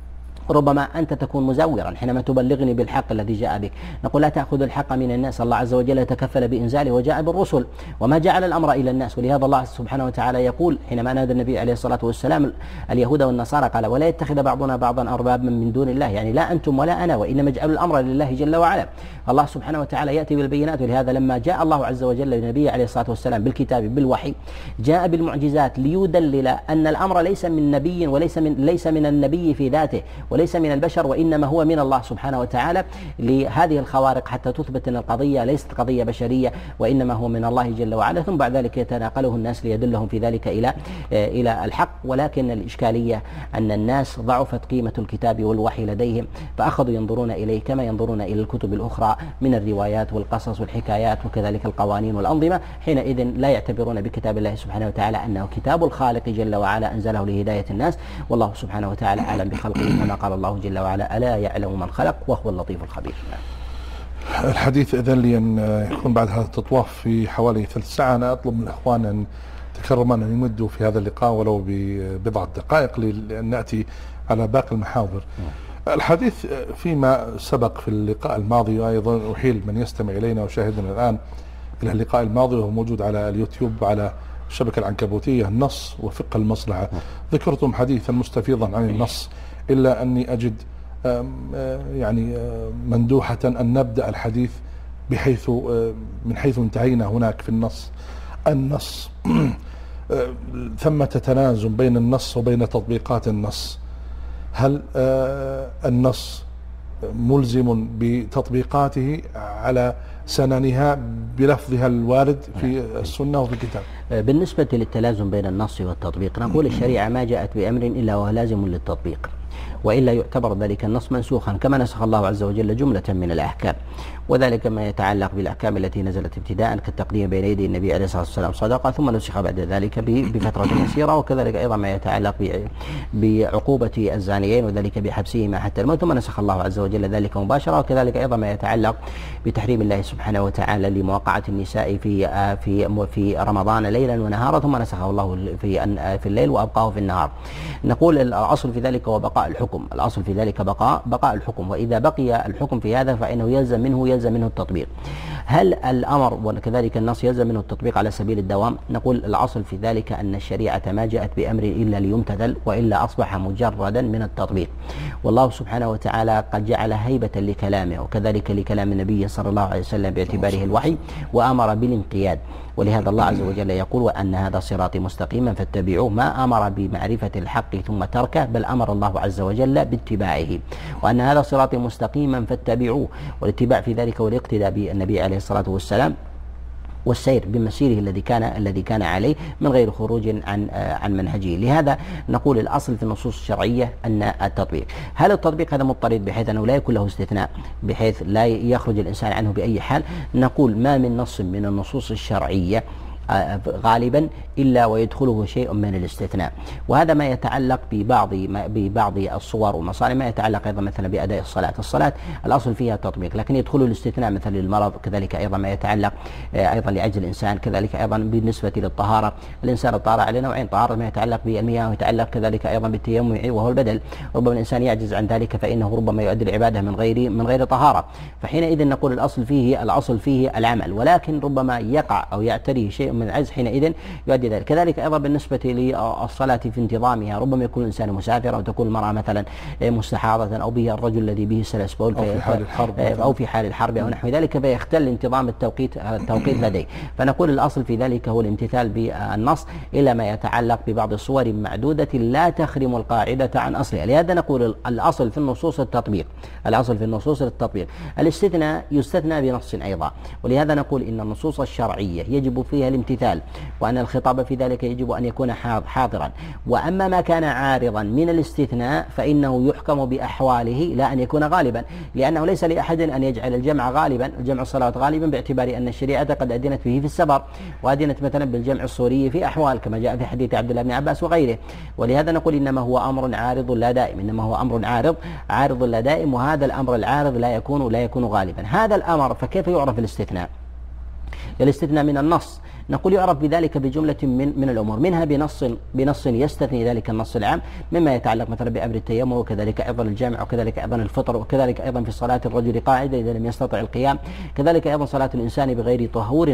ربما أنت تكون مزورا حينما تبلغني بالحق الذي جاء بك. نقول لا تأخذ الحق من الناس، الله عز وجل يتكفل بإنزاله وجاء بالرسل وما جعل الأمر إلى الناس. ولهذا الله سبحانه وتعالى يقول حينما نادى النبي عليه الصلاة والسلام اليهود والنصارى قال ولا يتخذ بعضنا بعضا أربابا من دون الله، يعني لا أنتم ولا أنا وإنما اجعلوا الأمر لله جل وعلا. الله سبحانه وتعالى يأتي بالبينات. ولهذا لما جاء الله عز وجل للنبي عليه الصلاة والسلام بالكتاب بالوحي جاء بالمعجزات ليدلل أن الأمر ليس من نبي وليس من ليس من النبي في ذاته وليس من البشر، وإنما هو من الله سبحانه وتعالى لهذه الخوارق حتى تثبت أن القضية ليست قضية بشرية وإنما هو من الله جل وعلا، ثم بعد ذلك يتناقله الناس ليدلهم في ذلك إلى إلى الحق. ولكن الإشكالية أن الناس ضعفت قيمة الكتاب والوحي لديهم، فأخذوا ينظرون إليه كما ينظرون إلى الكتب الأخرى من الروايات والقصص والحكايات وكذلك القوانين والأنظمة. حينئذ لا يعتبرون بكتاب الله سبحانه وتعالى أنه كتاب الخالق جل وعلا أنزله لهداية الناس، والله سبحانه وتعالى أعلم بخلقه، كما قال الله جل وعلا: ألا يعلم من خلق وهو اللطيف الخبير. الحديث إذن لأن يكون بعد هذا التطواف في حوالي ثلث ساعة. أنا أطلب من الإخوان أن تكرما أن يمدوا في هذا اللقاء ولو ببضعة دقائق لأن نأتي على باقي المحاضر. الحديث فيما سبق في اللقاء الماضي، وأيضا أحيل من يستمع إلينا وشاهدنا الآن إلى اللقاء الماضي وهو موجود على اليوتيوب وعلى الشبكة العنكبوتية، النص وفقه المصلحة. ذكرتم حديثا مستفيضا عن النص، إلا أني أجد يعني مندوحة أن نبدأ الحديث بحيث من حيث انتهينا هناك في النص. النص ثمة تنازع بين النص وبين تطبيقات النص. هل النص ملزم بتطبيقاته على سننها بلفظها الوارد في السنة وفي الكتاب؟ بالنسبة للتلازم بين النص والتطبيق، نقول الشريعة ما جاءت بأمر إلا وهو لازم للتطبيق، وإلا يعتبر ذلك النص منسوخا، كما نسخ الله عز وجل جملة من الأحكام، وذلك ما يتعلق بالأحكام التي نزلت ابتداء كالتقديم بين يدي النبي عليه الصلاة والسلام صدقة، ثم نسخ بعد ذلك بفترة يسيرة، وكذلك أيضا ما يتعلق بعقوبة الزانيين وذلك بحبسهما حتى الموت، ثم نسخ الله عز وجل ذلك مباشرة، وكذلك أيضا ما يتعلق بتحريم الله سبحانه وتعالى لمواقعة النساء في في في رمضان ليلا ونهارا، ثم نسخه الله في في الليل وأبقاه في النهار. نقول الأصل في ذلك هو بقاء الحكم، الأصل في ذلك بقاء بقاء الحكم، وإذا بقي الحكم في هذا فإنه يلزم منه يلزم منه التطبيق. هل الأمر وكذلك النص يلزم منه التطبيق على سبيل الدوام؟ نقول الأصل في ذلك أن الشريعة ما جاءت بأمر إلا ليمتثل، وإلا أصبح مجردا من التطبيق. والله سبحانه وتعالى قد جعل هيبة لكلامه وكذلك لكلام النبي صلى الله عليه وسلم باعتباره الوحي، وأمر بالانقياد. ولهذا الله عز وجل يقول: وأن هذا صراطي مستقيما فاتبعوه، ما أمر بمعرفة الحق ثم تركه، بل أمر الله عز وجل باتباعه. وأن هذا صراطي مستقيما فاتبعوه، والاتباع في ذلك والاقتداء بالنبي عليه الصلاة والسلام والسير بمسيره الذي كان الذي كان عليه من غير خروج عن عن منهجه. لهذا نقول الأصل في النصوص الشرعية أن التطبيق. هل التطبيق هذا مضطرد بحيث أنه لا يكون له استثناء بحيث لا يخرج الإنسان عنه بأي حال؟ نقول ما من نص من النصوص الشرعية غالبا إلا ويدخله شيء من الاستثناء، وهذا ما يتعلق ببعض ببعض الصور والمصالح، ما يتعلق أيضا مثلا بأداء الصلاة. الصلاة الأصل فيها التطبيق، لكن يدخله الاستثناء مثلا للمرض، كذلك أيضا ما يتعلق أيضا لعجز الإنسان، كذلك أيضا بالنسبة للطهارة. الإنسان الطهارة على نوعين: طهارة ما يتعلق بالمياه ويتعلق كذلك أيضا بالتيمم وهو البدل. ربما الإنسان يعجز عن ذلك فإنه ربما يؤدي العبادة من غير من غير طهارة، فحينئذ نقول الأصل فيه الأصل فيه العمل، ولكن ربما يقع أو يعتريه شيء من العجز، حينئذ يؤدي ذلك. كذلك أيضا بالنسبة للصلاة في انتظامها، ربما يكون الإنسان مسافر، أو تكون المرأة مثلا مستحاضة، أو به الرجل الذي به سلس بول، أو في حال الحرب أو في حال الحرب أو نحو ذلك، فيختل انتظام التوقيت التوقيت لديه. فنقول الأصل في ذلك هو الامتثال بالنص، إلا ما يتعلق ببعض الصور معدودة لا تخرم القاعدة عن أصلها. لهذا نقول الأصل في النصوص التطبيق، الأصل في النصوص التطبيق. الاستثناء يستثنى بنص أيضا، ولهذا نقول إن النصوص الشرعية يجب فيها الامتثال، وأن الخطاب في ذلك يجب أن يكون حاضرا. وأما ما كان عارضا من الاستثناء فإنه يحكم بأحواله لا أن يكون غالبا، لأنه ليس لأحد أن يجعل الجمع غالبا، الجمع الصلوات غالبا، باعتبار أن الشريعة قد أدنت به في السفر، وأدنت مثلا بالجمع الصوري في أحوال كما جاء في حديث عبد الله بن عباس وغيره. ولهذا نقول إنما هو أمر عارض لا دائم، إنما هو أمر عارض عارض لا دائم، وهذا الأمر العارض لا يكون لا يكون غالبا. هذا الأمر فكيف يعرف الاستثناء؟ الاستثناء من النص نقول يعرف بذلك بجملة من من الأمور، منها بنص بنص يستثني ذلك النص العام، مما يتعلق مثلا بأمر التيمم، وكذلك أيضا الجامع، وكذلك أيضا الفطر، وكذلك أيضا في صلاة الرجل قاعدة إذا لم يستطع القيام، كذلك أيضا صلاة الإنسان بغير طهور،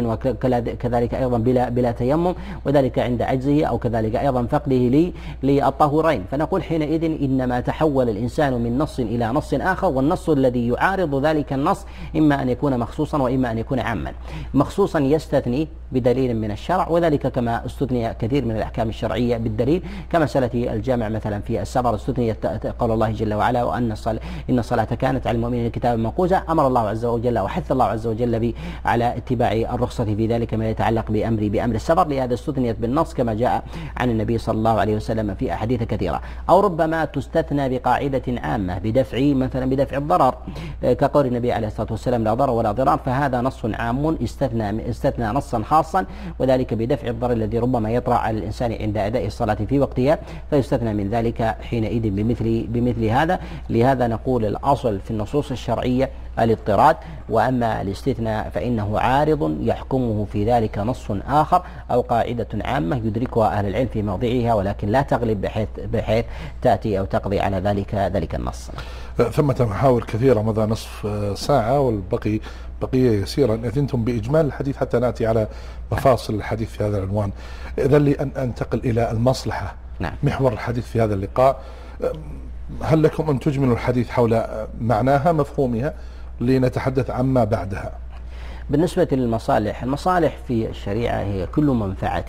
وكذلك أيضا بلا بلا تيمم، وذلك عند عجزه أو كذلك أيضا فقده للطهورين. فنقول حينئذ إنما تحول الإنسان من نص إلى نص آخر، والنص الذي يعارض ذلك النص إما أن يكون مخصوصا وإما أن يكون عاما. مخصوصا يستثني بدليل بدليل من الشرع، وذلك كما استثني كثير من الأحكام الشرعية بالدليل، كمسألة الجامع مثلا في السفر استثنيت قول الله جل وعلا وأن الصلاة إن الصلاة كانت على المؤمنين كتابا موقوتا. أمر الله عز وجل وحث الله عز وجل على اتباع الرخصة في ذلك ما يتعلق بأمر بأمر السفر، لهذا استثنيت بالنص كما جاء عن النبي صلى الله عليه وسلم في أحاديث كثيرة. أو ربما تستثنى بقاعدة عامة بدفع مثلا بدفع الضرر، كقول النبي عليه الصلاة والسلام لا ضرر ولا ضرار، فهذا نص عام استثنى استثنى نصا خاصا، وذلك بدفع الضرر الذي ربما يطرأ على الإنسان عند أداء الصلاة في وقتها، فيستثنى من ذلك حينئذ بمثل بمثل هذا. لهذا نقول الأصل في النصوص الشرعية الاضطراد، وأما الاستثناء فإنه عارض يحكمه في ذلك نص آخر أو قاعدة عامة يدركها أهل العلم في موضعها، ولكن لا تغلب بحيث بحيث تأتي أو تقضي على ذلك ذلك النص. ثمة محاور كثيرة، مضى نصف ساعة والبقي بقية يسيرة. إن أذنتم بإجمال الحديث حتى نأتي على مفاصل الحديث في هذا العنوان، إذن لي أن أنتقل إلى المصلحة. نعم. محور الحديث في هذا اللقاء، هل لكم أن تجملوا الحديث حول معناها مفهومها لنتحدث عما بعدها؟ بالنسبة للمصالح، المصالح في الشريعة هي كل منفعة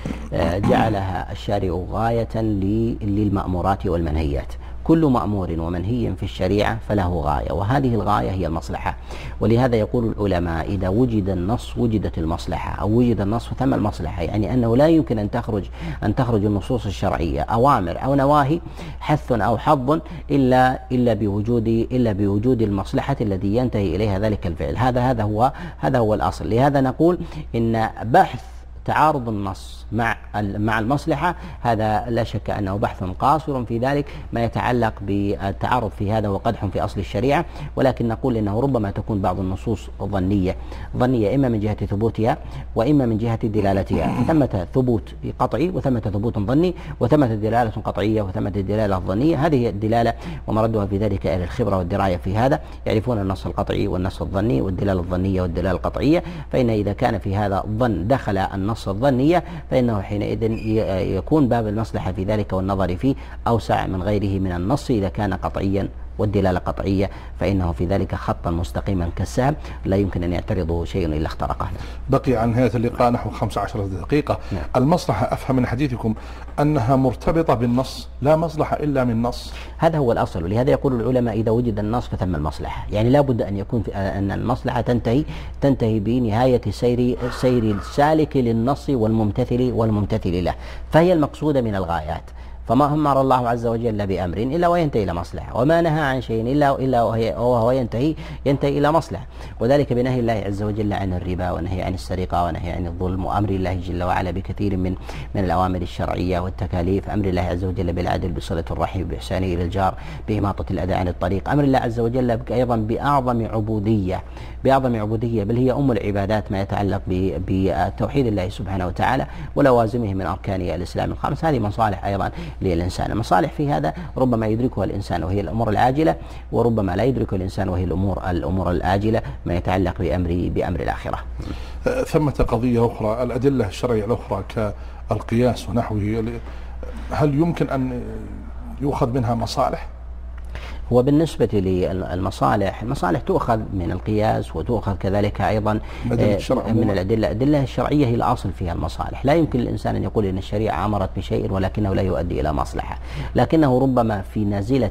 جعلها الشارع غاية للمأمورات والمنهيات. كل مأمور ومنهي في الشريعة فله غاية، وهذه الغاية هي المصلحة. ولهذا يقول العلماء إذا وجد النص وجدت المصلحة، أو وجد النص ثم المصلحة، يعني أنه لا يمكن أن تخرج أن تخرج النصوص الشرعية أوامر أو نواهي حث أو حظ إلا إلا بوجود إلا بوجود المصلحة الذي ينتهي إليها ذلك الفعل. هذا هذا هو هذا هو الأصل. لهذا نقول إن بحث تعارض النص مع مع المصلحة هذا لا شك أنه بحث قاصر في ذلك ما يتعلق بالتعارض في هذا وقدح في أصل الشريعة، ولكن نقول إنه ربما تكون بعض النصوص ظنية ظنية إما من جهة ثبوتها وإما من جهة دلالتها، ثمة ثبوت قطعي وثمة ثبوت ظني وثمة دلالة قطعية وثمة دلالة ظنية. هذه الدلالة ومردها في ذلك إلى الخبرة والدراية في هذا، يعرفون النص القطعي والنص الظني والدلالة الظنية والدلالة القطعية، فإن إذا كان في هذا الظن دخل النص الظنية فإنه حينئذ يكون باب المصلحة في ذلك والنظر فيه أوسع من غيره من النص إذا كان قطعيا والدلالة قطعية، فإنه في ذلك خطا مستقيما كالسهم لا يمكن أن يعترضه شيء إلا اخترقه. بقي عن نهاية اللقاء نحو خمس عشرة دقيقة. نعم. المصلحة أفهم من حديثكم أنها مرتبطة بالنص، لا مصلحة إلا من نص. هذا هو الأصل، ولهذا يقول العلماء إذا وجد النص فثم المصلحة، يعني لا بد أن يكون في أن المصلحة تنتهي تنتهي بنهاية سير سير السالك للنص والممتثل والممتثل له، فهي المقصودة من الغايات. فما أمر الله عز وجل بأمر إلا وينتهي إلى مصلحة، وما نهى عن شيء إلا إلا وهو ينتهي ينتهي إلى مصلحة، وذلك بنهي الله عز وجل عن الربا ونهي عن السرقة ونهي عن الظلم، وأمر الله جل وعلا بكثير من من الأوامر الشرعية والتكاليف، أمر الله عز وجل بالعدل بصلة الرحم بإحسان إلى الجار بإماطة الأذى عن الطريق، أمر الله عز وجل أيضا بأعظم عبودية بأعظم عبودية بل هي أم العبادات ما يتعلق بتوحيد الله سبحانه وتعالى ولوازمه من أركان الإسلام الخمس. هذه مصالح أيضا للإنسان. المصالح في هذا ربما يدركها الإنسان وهي الأمور العاجلة، وربما لا يدركها الإنسان وهي الأمور الأمور الآجلة ما يتعلق بأمر بأمر الآخرة. ثمة قضية أخرى، الأدلة الشرعية الأخرى كالقياس ونحوه، هل يمكن أن يؤخذ منها مصالح؟ وبالنسبة للمصالح، المصالح تؤخذ من القياس وتؤخذ كذلك أيضا من الأدلة. الأدلة الشرعية هي الأصل فيها المصالح. لا يمكن الإنسان أن يقول إن الشريعة أمرت بشيء ولكنه لا يؤدي إلى مصلحة، لكنه ربما في نازلة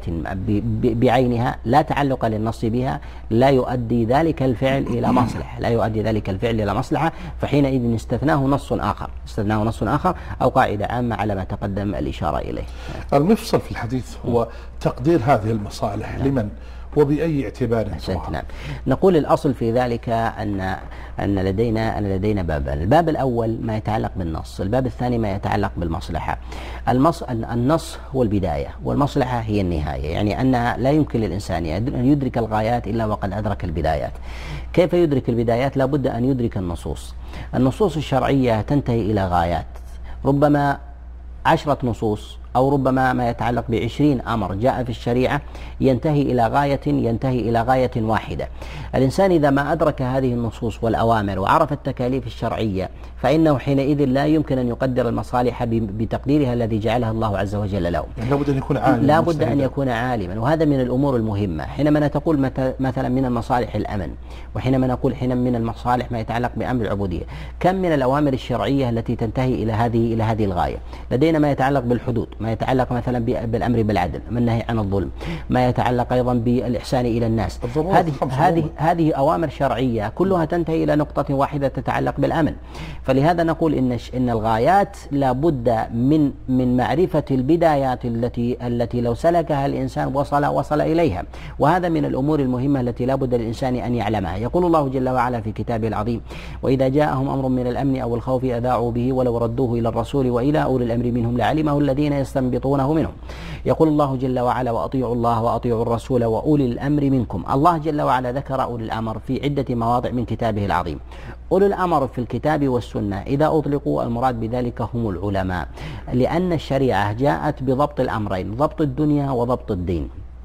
بعينها لا تعلق للنص بها لا يؤدي ذلك الفعل إلى مصلحة لا يؤدي ذلك الفعل إلى مصلحة فحينئذ استثناه نص آخر استثناه نص آخر أو قاعدة عامة على ما تقدم الإشارة إليه. المفصل في الحديث هو تقدير هذه المصالح لمن وبأي اعتبار؟ نعم. نقول الأصل في ذلك أن أن لدينا أن لدينا بابان، الباب الأول ما يتعلق بالنص، الباب الثاني ما يتعلق بالمصلحة. المص النص هو البداية والمصلحة هي النهاية، يعني أن لا يمكن للإنسان أن يدرك الغايات إلا وقد أدرك البدايات. كيف يدرك البدايات؟ لا بد أن يدرك النصوص. النصوص الشرعية تنتهي إلى غايات، ربما عشرة نصوص أو ربما ما يتعلق بعشرين أمر جاء في الشريعة ينتهي إلى غاية ينتهي إلى غاية واحدة. الإنسان إذا ما أدرك هذه النصوص والأوامر وعرف التكاليف الشرعية فإنه حينئذ لا يمكن أن يقدر المصالح بتقديرها الذي جعلها الله عز وجل له. لا بد أن يكون عالما. لا بد أن يكون عالما، وهذا من الأمور المهمة. حينما تقول مثلا من المصالح الأمن، وحينما نقول حين من المصالح ما يتعلق بأمر العبودية، كم من الأوامر الشرعية التي تنتهي إلى هذه إلى هذه الغاية. لدينا ما يتعلق بالحدود، ما يتعلق مثلا بالأمر بالعدل، ما النهي عن الظلم، ما يتعلق أيضا بالإحسان إلى الناس. هذه هذه هذه أوامر شرعية كلها تنتهي إلى نقطة واحدة تتعلق بالأمن. فلهذا نقول إن إن الغايات لا بد من من معرفة البدايات التي التي لو سلكها الإنسان وصل وصل إليها، وهذا من الأمور المهمة التي لا بد للإنسان أن يعلمها. يقول الله جل وعلا في كتابه العظيم: وإذا جاءهم أمر من الأمن أو الخوف أذاعوا به ولو ردوه إلى الرسول وإلى أولي الأمر منهم لعلمه الذين يستنبطونه منهم. يقول الله جل وعلا: وأطيعوا الله وأطيعوا الرسول وأولي الأمر منكم. الله جل وعلا ذكر أولي الأمر في عدة مواضع من كتابه العظيم. أولي الأمر في الكتاب والسنة إذا أطلقوا المراد بذلك هم العلماء، لأن الشريعة جاءت بضبط الأمرين، ضبط الدنيا وضبط الدين.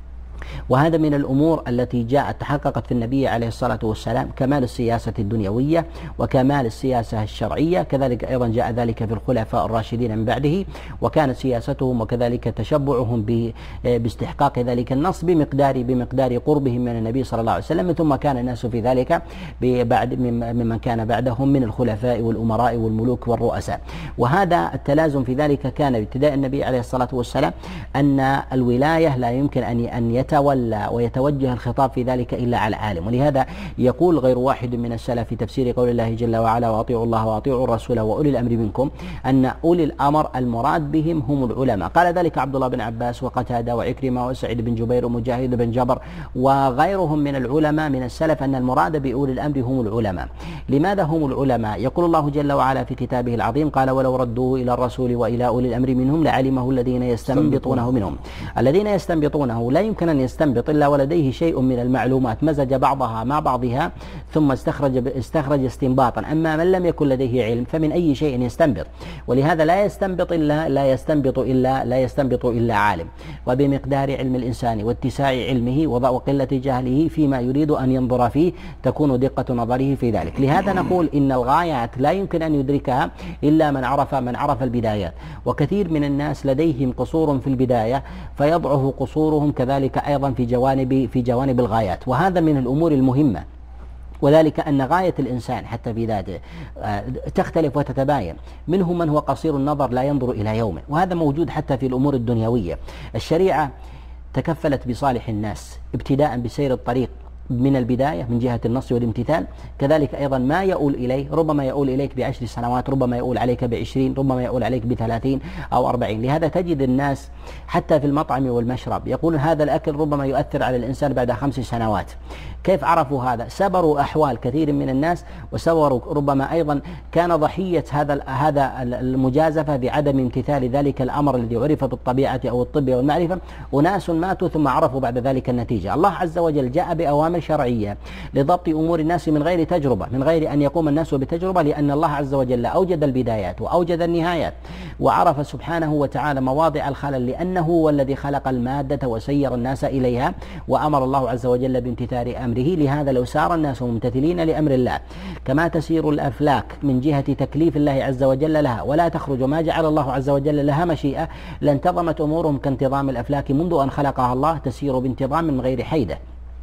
وهذا من الأمور التي جاءت تحققت في النبي عليه الصلاة والسلام، كمال السياسة الدنيوية وكمال السياسة الشرعية. كذلك أيضا جاء ذلك في الخلفاء الراشدين من بعده، وكانت سياستهم وكذلك تشبعهم باستحقاق ذلك النص بمقدار بمقدار قربهم من النبي صلى الله عليه وسلم. ثم كان الناس في ذلك بعد ممن كان بعدهم من الخلفاء والأمراء والملوك والرؤساء. وهذا التلازم في ذلك كان بابتداء النبي عليه الصلاة والسلام، أن الولاية لا يمكن أن أن يتولى ويتوجه الخطاب في ذلك إلا على عالم. ولهذا يقول غير واحد من السلف في تفسير قول الله جل وعلا: وأطيعوا الله وأطيعوا الرسول وأولي الأمر منكم، أن أولي الأمر المراد بهم هم العلماء. قال ذلك عبد الله بن عباس وقتادة وعكرمة وسعيد بن جبير ومجاهد بن جبر وغيرهم من العلماء من السلف، أن المراد بأولي الأمر هم العلماء. لماذا هم العلماء؟ يقول الله جل وعلا في كتابه العظيم: قال: ولو ردوه إلى الرسول وإلى أولي الأمر منهم لعلمه الذين يستنبطونه منهم. الذين يستنبطونه لا يمكن أن يستنبط إلا ولديه شيء من المعلومات، مزج بعضها مع بعضها ثم استخرج استخرج استنباطا. أما من لم يكن لديه علم فمن أي شيء يستنبط، ولهذا لا يستنبط إلا لا يستنبط إلا لا يستنبط إلا عالم. وبمقدار علم الإنسان واتساع علمه وقلة جهله فيما يريد أن ينظر فيه تكون دقة نظره في ذلك. لهذا نقول إن الغايات لا يمكن أن يدركها إلا من عرف من عرف البدايات. وكثير من الناس لديهم قصور في البداية فيضعف قصورهم كذلك أيضا في جوانب في جوانب الغايات، وهذا من الأمور المهمة. وذلك أن غاية الإنسان حتى في ذاته تختلف وتتباين. منهم من هو قصير النظر لا ينظر إلى يومه، وهذا موجود حتى في الأمور الدنيوية. الشريعة تكفلت بصالح الناس ابتداء بسير الطريق من البداية من جهة النص والامتثال، كذلك أيضا ما يؤول إليه ربما يؤول إليك بعشر سنوات، ربما يؤول عليك بعشرين، ربما يؤول عليك بثلاثين أو أربعين. لهذا تجد الناس حتى في المطعم والمشرب يقول هذا الأكل ربما يؤثر على الإنسان بعد خمس سنوات. كيف عرفوا هذا؟ سبروا أحوال كثير من الناس، وسبروا ربما أيضا كان ضحية هذا هذا المجازفة بعدم امتثال ذلك الأمر الذي عرف بالطبيعة أو الطب والمعرفة، وناس ماتوا ثم عرفوا بعد ذلك النتيجة. الله عز وجل جاء بأوامر شرعية لضبط أمور الناس من غير تجربة، من غير أن يقوم الناس بتجربة، لأن الله عز وجل أوجد البدايات وأوجد النهايات، وعرف سبحانه وتعالى مواضع الخلل، لأنه هو الذي خلق المادة وسير الناس إليها، وأمر الله عز وجل بامتثال أمره. لهذا لو سار الناس ممتثلين لأمر الله كما تسير الأفلاك من جهة تكليف الله عز وجل لها ولا تخرج ما جعل الله عز وجل لها مشيئة، لانتظمت أمورهم كانتظام الأفلاك منذ أن خلقها الله، تسير بانتظام من غير حيدة.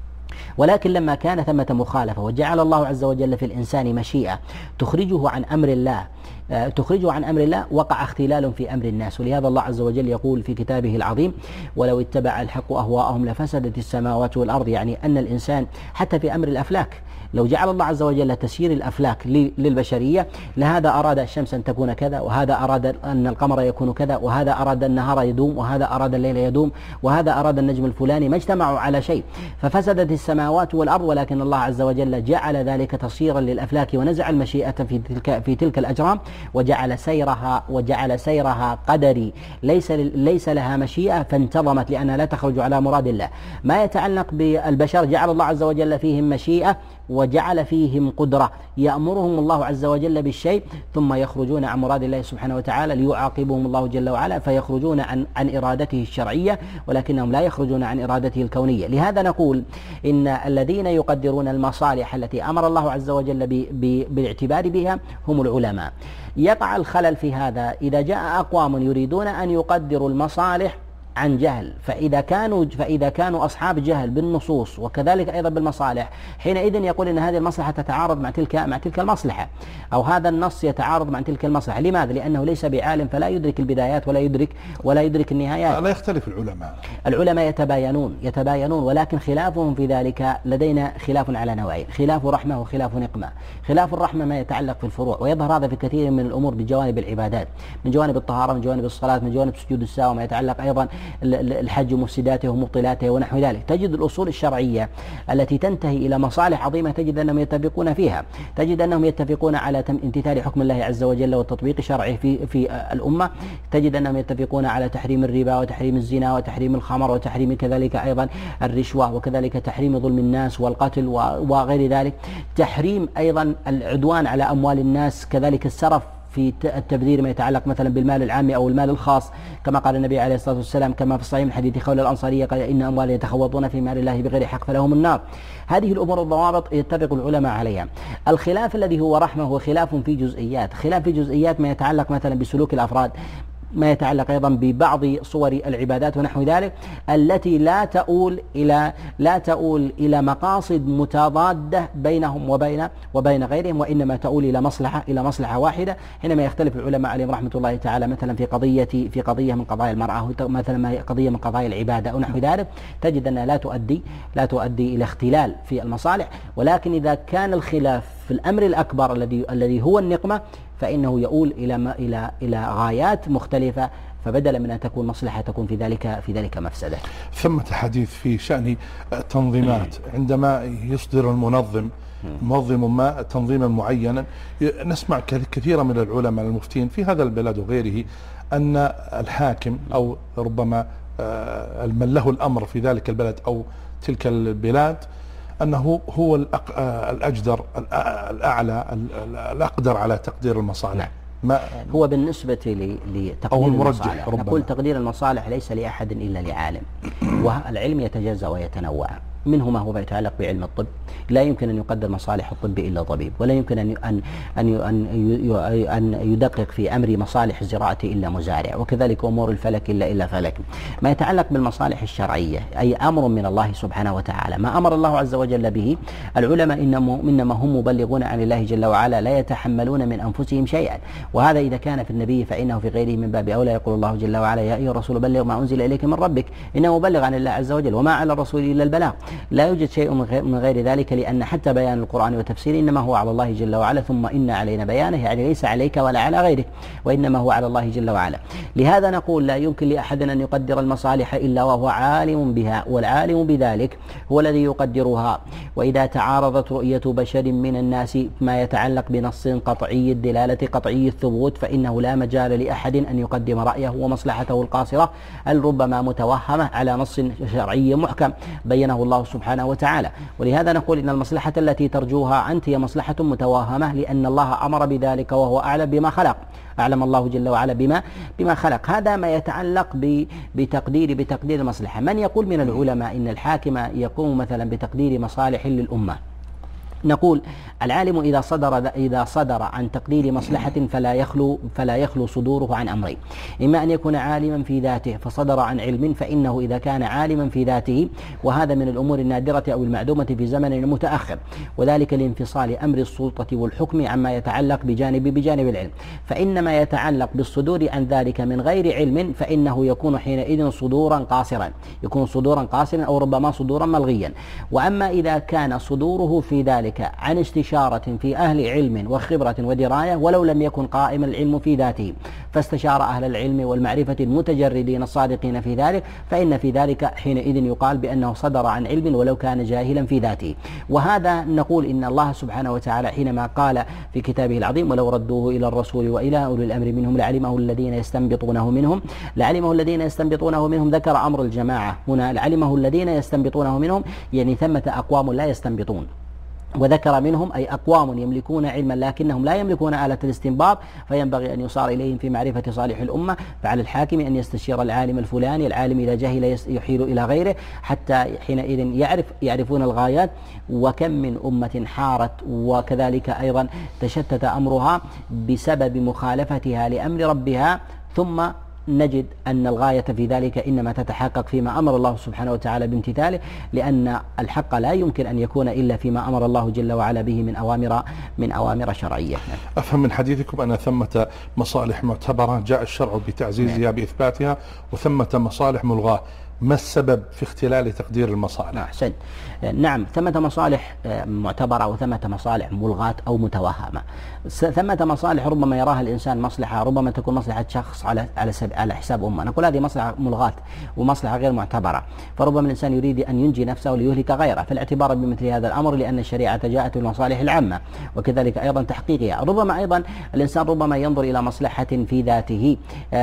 ولكن لما كان ثمة مخالفة وجعل الله عز وجل في الإنسان مشيئة تخرجه عن أمر الله تخرجه عن أمر الله، وقع اختلال في أمر الناس. ولهذا الله عز وجل يقول في كتابه العظيم: ولو اتبع الحق أهواءهم لفسدت السماوات والأرض. يعني أن الإنسان حتى في أمر الأفلاك لو جعل الله عز وجل تسيير الأفلاك للبشرية، لهذا أراد الشمس أن تكون كذا، وهذا أراد أن القمر يكون كذا، وهذا أراد النهار يدوم، وهذا أراد الليل يدوم، وهذا أراد النجم الفلاني، ما اجتمعوا على شيء ففسدت السماوات والأرض. ولكن الله عز وجل جعل ذلك تسييرا للأفلاك ونزع المشيئة في تلك في تلك الأجرام، وجعل سيرها وجعل سيرها قدري ليس ليس لها مشيئة، فانتظمت لأنها لا تخرج على مراد الله. ما يتعلق بالبشر جعل الله عز وجل فيهم مشيئة وجعل فيهم قدرة يأمرهم الله عز وجل بالشيء ثم يخرجون عن مراد الله سبحانه وتعالى ليعاقبهم الله جل وعلا، فيخرجون عن عن إرادته الشرعية ولكنهم لا يخرجون عن إرادته الكونية. لهذا نقول إن الذين يقدرون المصالح التي أمر الله عز وجل بالاعتبار بها هم العلماء. يقع الخلل في هذا إذا جاء أقوام يريدون أن يقدروا المصالح عن جهل، فإذا كانوا فإذا كانوا أصحاب جهل بالنصوص وكذلك أيضا بالمصالح، حينئذ يقول إن هذه المصلحة تتعارض مع تلك مع تلك المصلحة، أو هذا النص يتعارض مع تلك المصلحة. لماذا؟ لأنه ليس بعالم فلا يدرك البدايات ولا يدرك ولا يدرك النهايات. لا يختلف العلماء العلماء يتباينون يتباينون ولكن خلافهم في ذلك لدينا خلاف على نوعين: خلاف رحمة وخلاف نقمة. خلاف الرحمة ما يتعلق في الفروع، ويظهر هذا في كثير من الأمور بجوانب العبادات، من جوانب الطهارة، من جوانب الصلاة، من جوانب سجود السهو، ما يتعلق أيضا الحج ومفسداته ومبطلاته ونحو ذلك. تجد الأصول الشرعية التي تنتهي إلى مصالح عظيمة تجد أنهم يتفقون فيها، تجد أنهم يتفقون على امتثال حكم الله عز وجل وتطبيق شرعه في في الأمة، تجد أنهم يتفقون على تحريم الربا وتحريم الزنا وتحريم الخمر وتحريم كذلك أيضا الرشوة وكذلك تحريم ظلم الناس والقتل وغير ذلك، تحريم أيضا العدوان على أموال الناس، كذلك السرف في التبذير ما يتعلق مثلا بالمال العام أو المال الخاص، كما قال النبي عليه الصلاة والسلام كما في الصحيح من حديث خولة الأنصارية قال: إن أموال يتخوضون في مال الله بغير حق فلهم النار. هذه الأمور الضوابط يتفق العلماء عليها. الخلاف الذي هو رحمة هو خلاف في جزئيات، خلاف في جزئيات ما يتعلق مثلا بسلوك الأفراد، ما يتعلق أيضا ببعض صور العبادات ونحو ذلك، التي لا تؤول إلى لا تؤول إلى مقاصد متضادة بينهم وبين وبين غيرهم، وإنما تؤول إلى مصلحة إلى مصلحة واحدة. حينما يختلف العلماء عليهم رحمة الله تعالى مثلا في قضية في قضية من قضايا المرأة، مثلا قضية من قضايا العبادة أو نحو ذلك، تجد أنها لا تؤدي لا تؤدي إلى اختلال في المصالح. ولكن إذا كان الخلاف في الأمر الأكبر الذي الذي هو النقمة فإنه يؤول إلى ما إلى إلى غايات مختلفة، فبدلا من أن تكون مصلحة تكون في ذلك في ذلك مفسدة. ثمة حديث في شأن تنظيمات، عندما يصدر المنظم منظم ما تنظيما معينا، نسمع كثيرا من العلماء المفتين في هذا البلد وغيره أن الحاكم أو ربما من له الأمر في ذلك البلد أو تلك البلاد أنه هو الأجدر الأعلى الأقدر على تقدير المصالح. ما هو بالنسبة لتقدير المصالح، نقول تقدير المصالح ليس لأحد إلا لعالم، والعلم يتجزأ ويتنوع. منه ما هو يتعلق بعلم الطب، لا يمكن أن يقدر مصالح الطب إلا طبيب، ولا يمكن أن أن أن أن يدقق في أمر مصالح الزراعة إلا مزارع، وكذلك أمور الفلك إلا إلا فلك. ما يتعلق بالمصالح الشرعية أي أمر من الله سبحانه وتعالى، ما أمر الله عز وجل به، العلماء إنما هم مبلغون عن الله جل وعلا، لا يتحملون من أنفسهم شيئا. وهذا إذا كان في النبي فإنه في غيره من باب أولى. يقول الله جل وعلا: يا أيها الرسول بلغ ما أنزل إليك من ربك، إنه مبلغ عن الله عز وجل، وما على الرسول إلا البلاغ. لا يوجد شيء من غير ذلك، لأن حتى بيان القرآن وتفسيره إنما هو على الله جل وعلا، ثم إن علينا بيانه، يعني ليس عليك ولا على غيرك، وإنما هو على الله جل وعلا. لهذا نقول لا يمكن لأحد أن يقدر المصالح إلا وهو عالم بها، والعالم بذلك هو الذي يقدرها. وإذا تعارضت رؤية بشر من الناس ما يتعلق بنص قطعي الدلالة قطعي الثبوت، فإنه لا مجال لأحد أن يقدم رأيه ومصلحته القاصرة الربما متوهمة على نص شرعي محكم بينه الله سبحانه وتعالى. ولهذا نقول إن المصلحة التي ترجوها أنت هي مصلحة متوهمة، لأن الله أمر بذلك وهو أعلم بما خلق، أعلم الله جل وعلا بما بما خلق. هذا ما يتعلق بتقدير بتقدير المصلحة. من يقول من العلماء إن الحاكم يقوم مثلا بتقدير مصالح للأمة؟ نقول العالم إذا صدر إذا صدر عن تقدير مصلحة فلا يخلو فلا يخلو صدوره عن أمرين: إما أن يكون عالما في ذاته فصدر عن علم، فإنه إذا كان عالما في ذاته، وهذا من الأمور النادرة أو المعدومة في زمن متأخر، وذلك لانفصال أمر السلطة والحكم عما يتعلق بجانب بجانب العلم، فإنما يتعلق بالصدور عن ذلك من غير علم فإنه يكون حينئذ صدورا قاصرا، يكون صدورا قاصرا أو ربما صدورا ملغيا. وأما إذا كان صدوره في ذلك عن استشارة في أهل علم وخبرة ودراية، ولو لم يكن قائم العلم في ذاته، فاستشار أهل العلم والمعرفة المتجردين الصادقين في ذلك، فإن في ذلك حينئذ يقال بأنه صدر عن علم ولو كان جاهلا في ذاته. وهذا نقول إن الله سبحانه وتعالى حينما قال في كتابه العظيم: ولو ردوه إلى الرسول وإلى أولي الأمر منهم لعلمه الذين يستنبطونه منهم لعلمه الذين يستنبطونه منهم ذكر أمر الجماعة هنا، لعلمه الذين يستنبطونه منهم، يعني ثمة أقوام لا يستنبطون وذكر منهم أي أقوام يملكون علما لكنهم لا يملكون آلة الاستنباط، فينبغي أن يصار إليهم في معرفة صالح الأمة. فعلى الحاكم أن يستشير العالم الفلاني، العالم إذا جهل يحيل إلى غيره حتى حينئذ يعرف يعرفون الغايات. وكم من أمة حارت وكذلك أيضا تشتت أمرها بسبب مخالفتها لأمر ربها، ثم نجد أن الغاية في ذلك إنما تتحقق فيما أمر الله سبحانه وتعالى بامتثاله، لأن الحق لا يمكن أن يكون إلا فيما أمر الله جل وعلا به من أوامر من أوامر شرعية. أفهم من حديثكم أن ثمة مصالح معتبرة جاء الشرع بتعزيزها بإثباتها، وثمة مصالح ملغاة. ما السبب في اختلال تقدير المصالح؟ أحسن. نعم، ثمة مصالح معتبرة وثمة مصالح ملغاة أو متوهمة. ثمة مصالح ربما يراها الإنسان مصلحة، ربما تكون مصلحة شخص على على على حساب أمة، نقول هذه مصلحة ملغاة ومصلحة غير معتبرة. فربما الإنسان يريد أن ينجي نفسه ليهلك غيره، فالاعتبار بمثل هذا الأمر لأن الشريعة جاءت بالمصالح العامة وكذلك أيضا تحقيقها. ربما أيضا الإنسان ربما ينظر إلى مصلحة في ذاته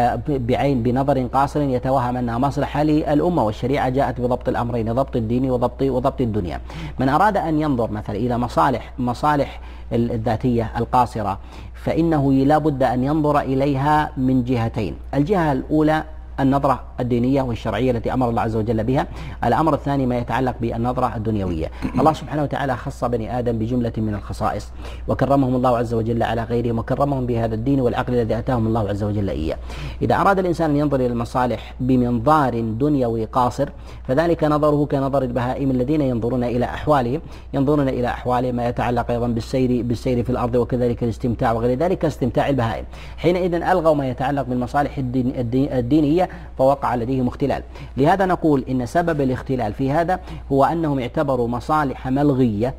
بعين بنظر قاصر يتوهم أنها مصلحة للأمة، والشريعة جاءت بضبط الأمرين، ضبط الدين وضبط وضبط الدنيا. من أراد أن ينظر مثلا إلى مصالح مصالح الذاتية القاصرة فإنه لا بد أن ينظر إليها من جهتين. الجهة الأولى النظرة الدينية والشرعية التي أمر الله عز وجل بها. الأمر الثاني ما يتعلق بالنظرة الدنيوية. الله سبحانه وتعالى خص بني آدم بجملة من الخصائص وكرمهم الله عز وجل على غيرهم، وكرمهم بهذا الدين والعقل الذي أتاهم الله عز وجل إياه. إذا أراد الإنسان أن ينظر إلى المصالح بمنظار دنيوي قاصر فذلك نظره كنظر البهائم الذين ينظرون إلى أحوالهم ينظرون إلى أحوالهم ما يتعلق أيضا بالسير بالسير في الأرض وكذلك الاستمتاع وغير ذلك استمتاع البهائم. حينئذ ألغوا ما يتعلق بالمصالح الدين الدينية فوقع لديهم اختلال. لهذا نقول إن سبب الاختلال في هذا هو أنهم اعتبروا مصالح ملغية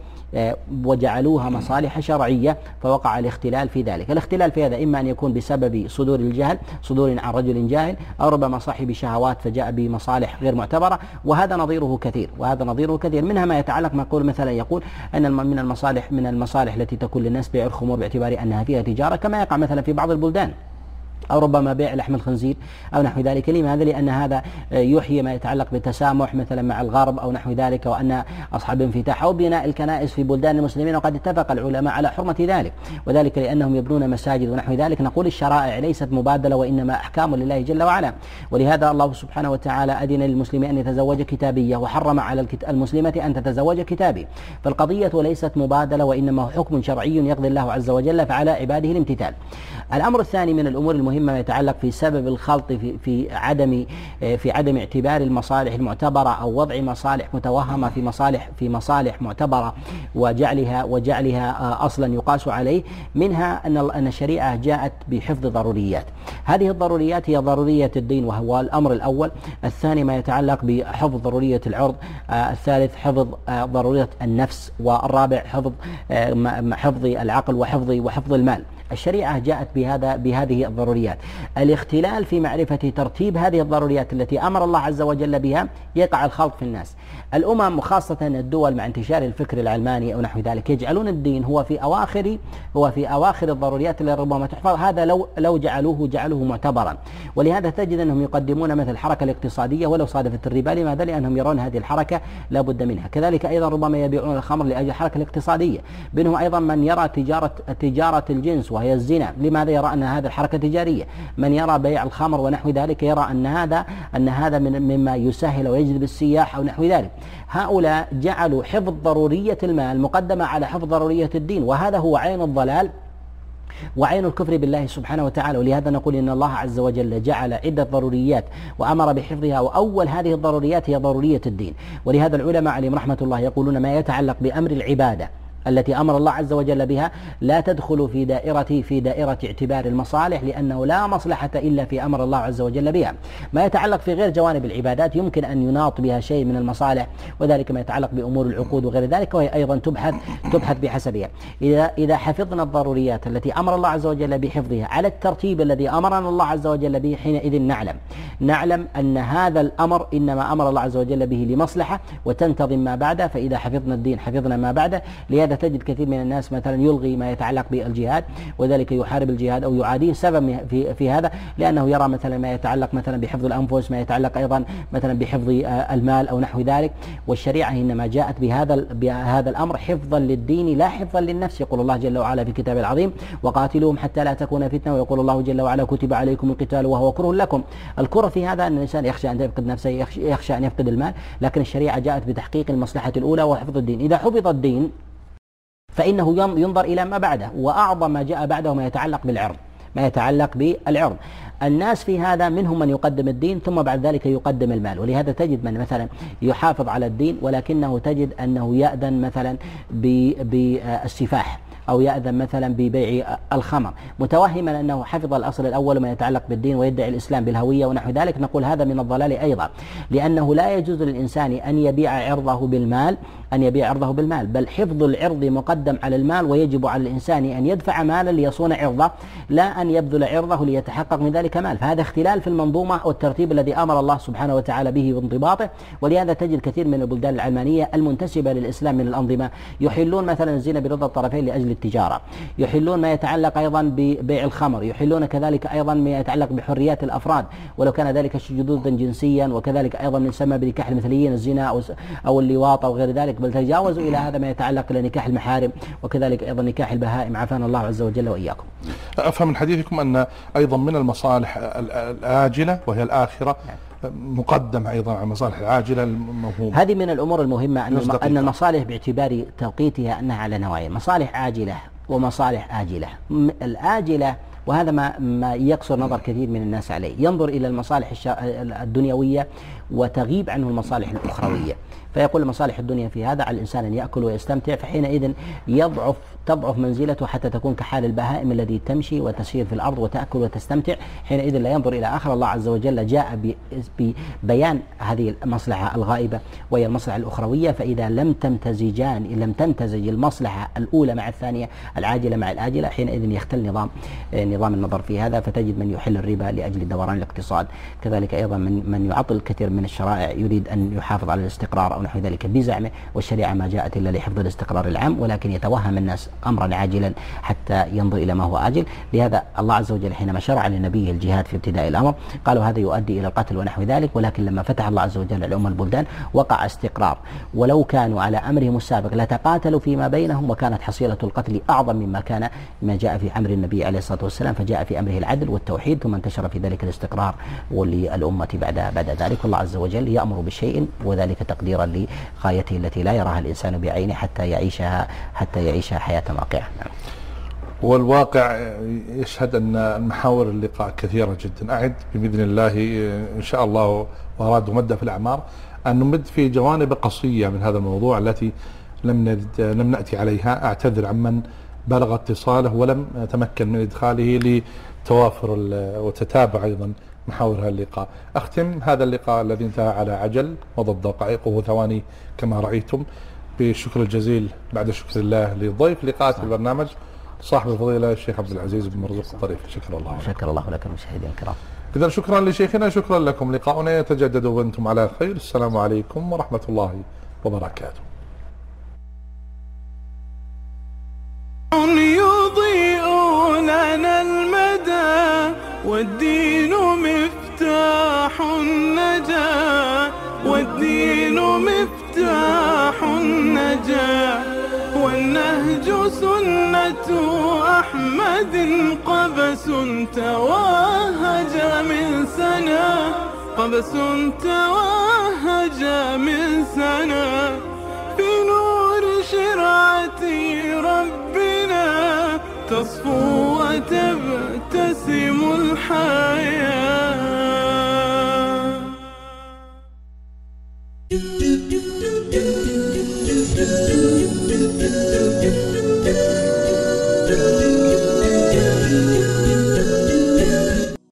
وجعلوها مصالح شرعية فوقع الاختلال في ذلك. الاختلال في هذا إما أن يكون بسبب صدور الجهل، صدور عن رجل جاهل، أو ربما صاحب شهوات فجاء بمصالح غير معتبرة، وهذا نظيره كثير وهذا نظيره كثير. منها ما يتعلق ما يقول مثلا يقول أن من المصالح من المصالح التي تكون للناس بيع الخمور باعتبار أنها فيها تجارة، كما يقع مثلا في بعض البلدان، أو ربما بيع لحم الخنزير أو نحو ذلك. لماذا؟ لأن هذا يحيي ما يتعلق بالتسامح مثلا مع الغرب أو نحو ذلك، وأن أصحاب الانفتاح أو بناء الكنائس في بلدان المسلمين، وقد اتفق العلماء على حرمة ذلك، وذلك لأنهم يبنون مساجد ونحو ذلك. نقول الشرائع ليست مبادلة وإنما أحكام لله جل وعلا، ولهذا الله سبحانه وتعالى أذن للمسلم أن يتزوج كتابية وحرم على المسلمة أن تتزوج كتابي. فالقضية ليست مبادلة وإنما حكم شرعي يقضي الله عز وجل فعلى عباده الامتثال. الأمر الثاني من الأمور المهمة ما يتعلق في سبب الخلط في في عدم في عدم اعتبار المصالح المعتبرة أو وضع مصالح متوهمة في مصالح في مصالح معتبرة وجعلها وجعلها أصلا يقاس عليه. منها أن أن الشريعة جاءت بحفظ ضروريات. هذه الضروريات هي ضرورية الدين وهو الأمر الأول، الثاني ما يتعلق بحفظ ضرورية العرض، الثالث حفظ ضرورية النفس، والرابع حفظ حفظ العقل وحفظ وحفظ المال. الشريعة جاءت بهذا بهذه الضروريات. الاختلال في معرفة ترتيب هذه الضروريات التي أمر الله عز وجل بها يقع الخلط في الناس. الأمم وخاصة الدول مع انتشار الفكر العلماني أو نحو ذلك يجعلون الدين هو في أواخر هو في أواخر الضروريات التي ربما تحفظ. هذا لو لو جعلوه جعلوه معتبرا، ولهذا تجد أنهم يقدمون مثل الحركة الاقتصادية ولو صادفت الربا. لماذا؟ لأنهم يرون هذه الحركة لا بد منها. كذلك أيضا ربما يبيعون الخمر لأجل الحركة الاقتصادية. بينهم أيضا من يرى تجارة تجارة الجنس وهي الزنا. لماذا؟ يرى أن هذا الحركة تجارية. من يرى بيع الخمر ونحو ذلك يرى أن هذا أن هذا من مما يسهل ويجذب السياح أو نحو ذلك. هؤلاء جعلوا حفظ ضرورية المال مقدمة على حفظ ضرورية الدين، وهذا هو عين الضلال وعين الكفر بالله سبحانه وتعالى. ولهذا نقول إن الله عز وجل جعل عدة ضروريات وأمر بحفظها، وأول هذه الضروريات هي ضرورية الدين. ولهذا العلماء عليهم رحمة الله يقولون ما يتعلق بأمر العبادة التي أمر الله عز وجل بها لا تدخل في دائرة في دائرة اعتبار المصالح، لأنه لا مصلحة إلا في أمر الله عز وجل بها. ما يتعلق في غير جوانب العبادات يمكن أن يناط بها شيء من المصالح، وذلك ما يتعلق بأمور العقود وغير ذلك، وهي أيضا تبحث تبحث بحسبها. إذا إذا حفظنا الضروريات التي أمر الله عز وجل بحفظها على الترتيب الذي أمرنا الله عز وجل به، حينئذ نعلم نعلم أن هذا الأمر إنما أمر الله عز وجل به لمصلحة وتنتظم ما بعده. فإذا حفظنا الدين حفظنا ما بعده. لهذا ولهذا تجد كثير من الناس مثلا يلغي ما يتعلق بالجهاد وذلك يحارب الجهاد أو يعاديه. سبب في, في هذا لأنه يرى مثلا ما يتعلق مثلا بحفظ الأنفس، ما يتعلق أيضا مثلا بحفظ المال أو نحو ذلك. والشريعة إنما جاءت بهذا بهذا الأمر حفظا للدين لا حفظا للنفس. يقول الله جل وعلا في كتابه العظيم: وقاتلوهم حتى لا تكون فتنة. ويقول الله جل وعلا: كتب عليكم القتال وهو كره لكم. الكره في هذا أن الإنسان يخشى أن يفقد نفسه، يخشى أن يفقد المال، لكن الشريعة جاءت بتحقيق المصلحة الأولى وحفظ الدين. إذا حفظ الدين فإنه ينظر إلى ما بعده، وأعظم ما جاء بعده ما يتعلق بالعرض، ما يتعلق بالعرض. الناس في هذا منهم من يقدم الدين ثم بعد ذلك يقدم المال. ولهذا تجد من مثلا يحافظ على الدين ولكنه تجد أنه يأذن مثلا بالسفاح أو يأذن مثلا ببيع الخمر متوهما أنه حفظ الأصل الأول ما يتعلق بالدين ويدعي الإسلام بالهوية ونحو ذلك. نقول هذا من الضلال أيضا، لأنه لا يجوز للإنسان أن يبيع عرضه بالمال أن يبيع عرضه بالمال، بل حفظ العرض مقدم على المال، ويجب على الإنسان أن يدفع مالا ليصون عرضه لا أن يبذل عرضه ليتحقق من ذلك مال. فهذا اختلال في المنظومة والترتيب الذي أمر الله سبحانه وتعالى به وانضباطه. ولهذا تجد كثير من البلدان العلمانية المنتسبة للإسلام من الأنظمة يحلون مثلا الزنا برضا الطرفين لأجل التجارة، يحلون ما يتعلق أيضا ببيع الخمر، يحلون كذلك أيضا ما يتعلق بحريات الأفراد ولو كان ذلك شذوذا جنسيا، وكذلك أيضا من يسمى بنكاح المثليين الزنا أو أو اللواط أو غير ذلك، بل تجاوزوا إلى هذا ما يتعلق إلى نكاح المحارم وكذلك أيضا نكاح البهائم، عافانا الله عز وجل وإياكم. أفهم من حديثكم أن أيضا من المصالح الآجلة وهي الآخرة مقدم أيضا على المصالح العاجلة الموهومة. هذه من الأمور المهمة أن أن المصالح باعتبار توقيتها أنها على نوعين: مصالح عاجلة ومصالح آجلة. الآجلة وهذا ما ما يقصر نظر كثير من الناس عليه، ينظر إلى المصالح الدنيوية وتغيب عنه المصالح الأخروية، فيقول المصالح الدنيا في هذا على الإنسان أن يأكل ويستمتع، فحينئذ يضعف تضعف منزلته حتى تكون كحال البهائم الذي تمشي وتسير في الأرض وتأكل وتستمتع، حينئذ لا ينظر إلى آخر. الله عز وجل جاء ببيان هذه المصلحة الغائبة وهي المصلحة الأخروية، فإذا لم تمتزجان لم تمتزج المصلحة الأولى مع الثانية العاجلة مع الآجلة حينئذ يختل نظام نظام النظر في هذا، فتجد من يحل الربا لأجل دوران الاقتصاد، كذلك أيضا من من يعطل الكثير من الشرائع يريد أن يحافظ على الاستقرار أو نحو ذلك بزعمه، والشريعة ما جاءت إلا لحفظ الاستقرار العام، ولكن يتوهم الناس أمرا عاجلا حتى ينظر إلى ما هو آجل. لهذا الله عز وجل حينما شرع لنبيه الجهاد في ابتداء الأمر قالوا هذا يؤدي إلى القتل ونحو ذلك، ولكن لما فتح الله عز وجل الأمة البلدان وقع استقرار، ولو كانوا على أمرهم السابق لتقاتلوا فيما بينهم وكانت حصيلة القتل أعظم مما كان ما جاء في أمر النبي عليه الصلاة والسلام، فجاء في أمره العدل والتوحيد ثم انتشر في ذلك الاستقرار وللأمة بعد بعد ذلك. والله عز وجل يأمر بشيء وذلك تقديرا لغايته التي لا يراها الإنسان بعينه حتى يعيشها حتى يعيشها حياة واقعة. والواقع يشهد أن محاور اللقاء كثيرة جدا. أعد بإذن الله إن شاء الله وأراد مد في الأعمار أن نمد في جوانب قصية من هذا الموضوع التي لم لم نأتي عليها. أعتذر عمن بلغ اتصاله ولم أتمكن من إدخاله لتوافر وتتابع أيضا محاور هذا اللقاء. أختم هذا اللقاء الذي انتهى على عجل مضت دقائقه ثواني كما رأيتم بالشكر الجزيل بعد شكر الله لضيف لقاءات البرنامج صاحب الفضيلة الشيخ عبد العزيز بن مرزوق الطريف. شكر الله شكر الله لكم مشاهدينا الكرام. إذا شكرا لشيخنا، شكرا لكم. لقاؤنا يتجدد وأنتم على خير. السلام عليكم ورحمة الله وبركاته. يضيء لنا المدى والدين مفتاح النجاة، والدين مفتاح النجاة، والنهج سنة أحمد قبس توهج من سنة، قبس توهج من سنة، في نور شرعة ربنا تصفو وتبتسم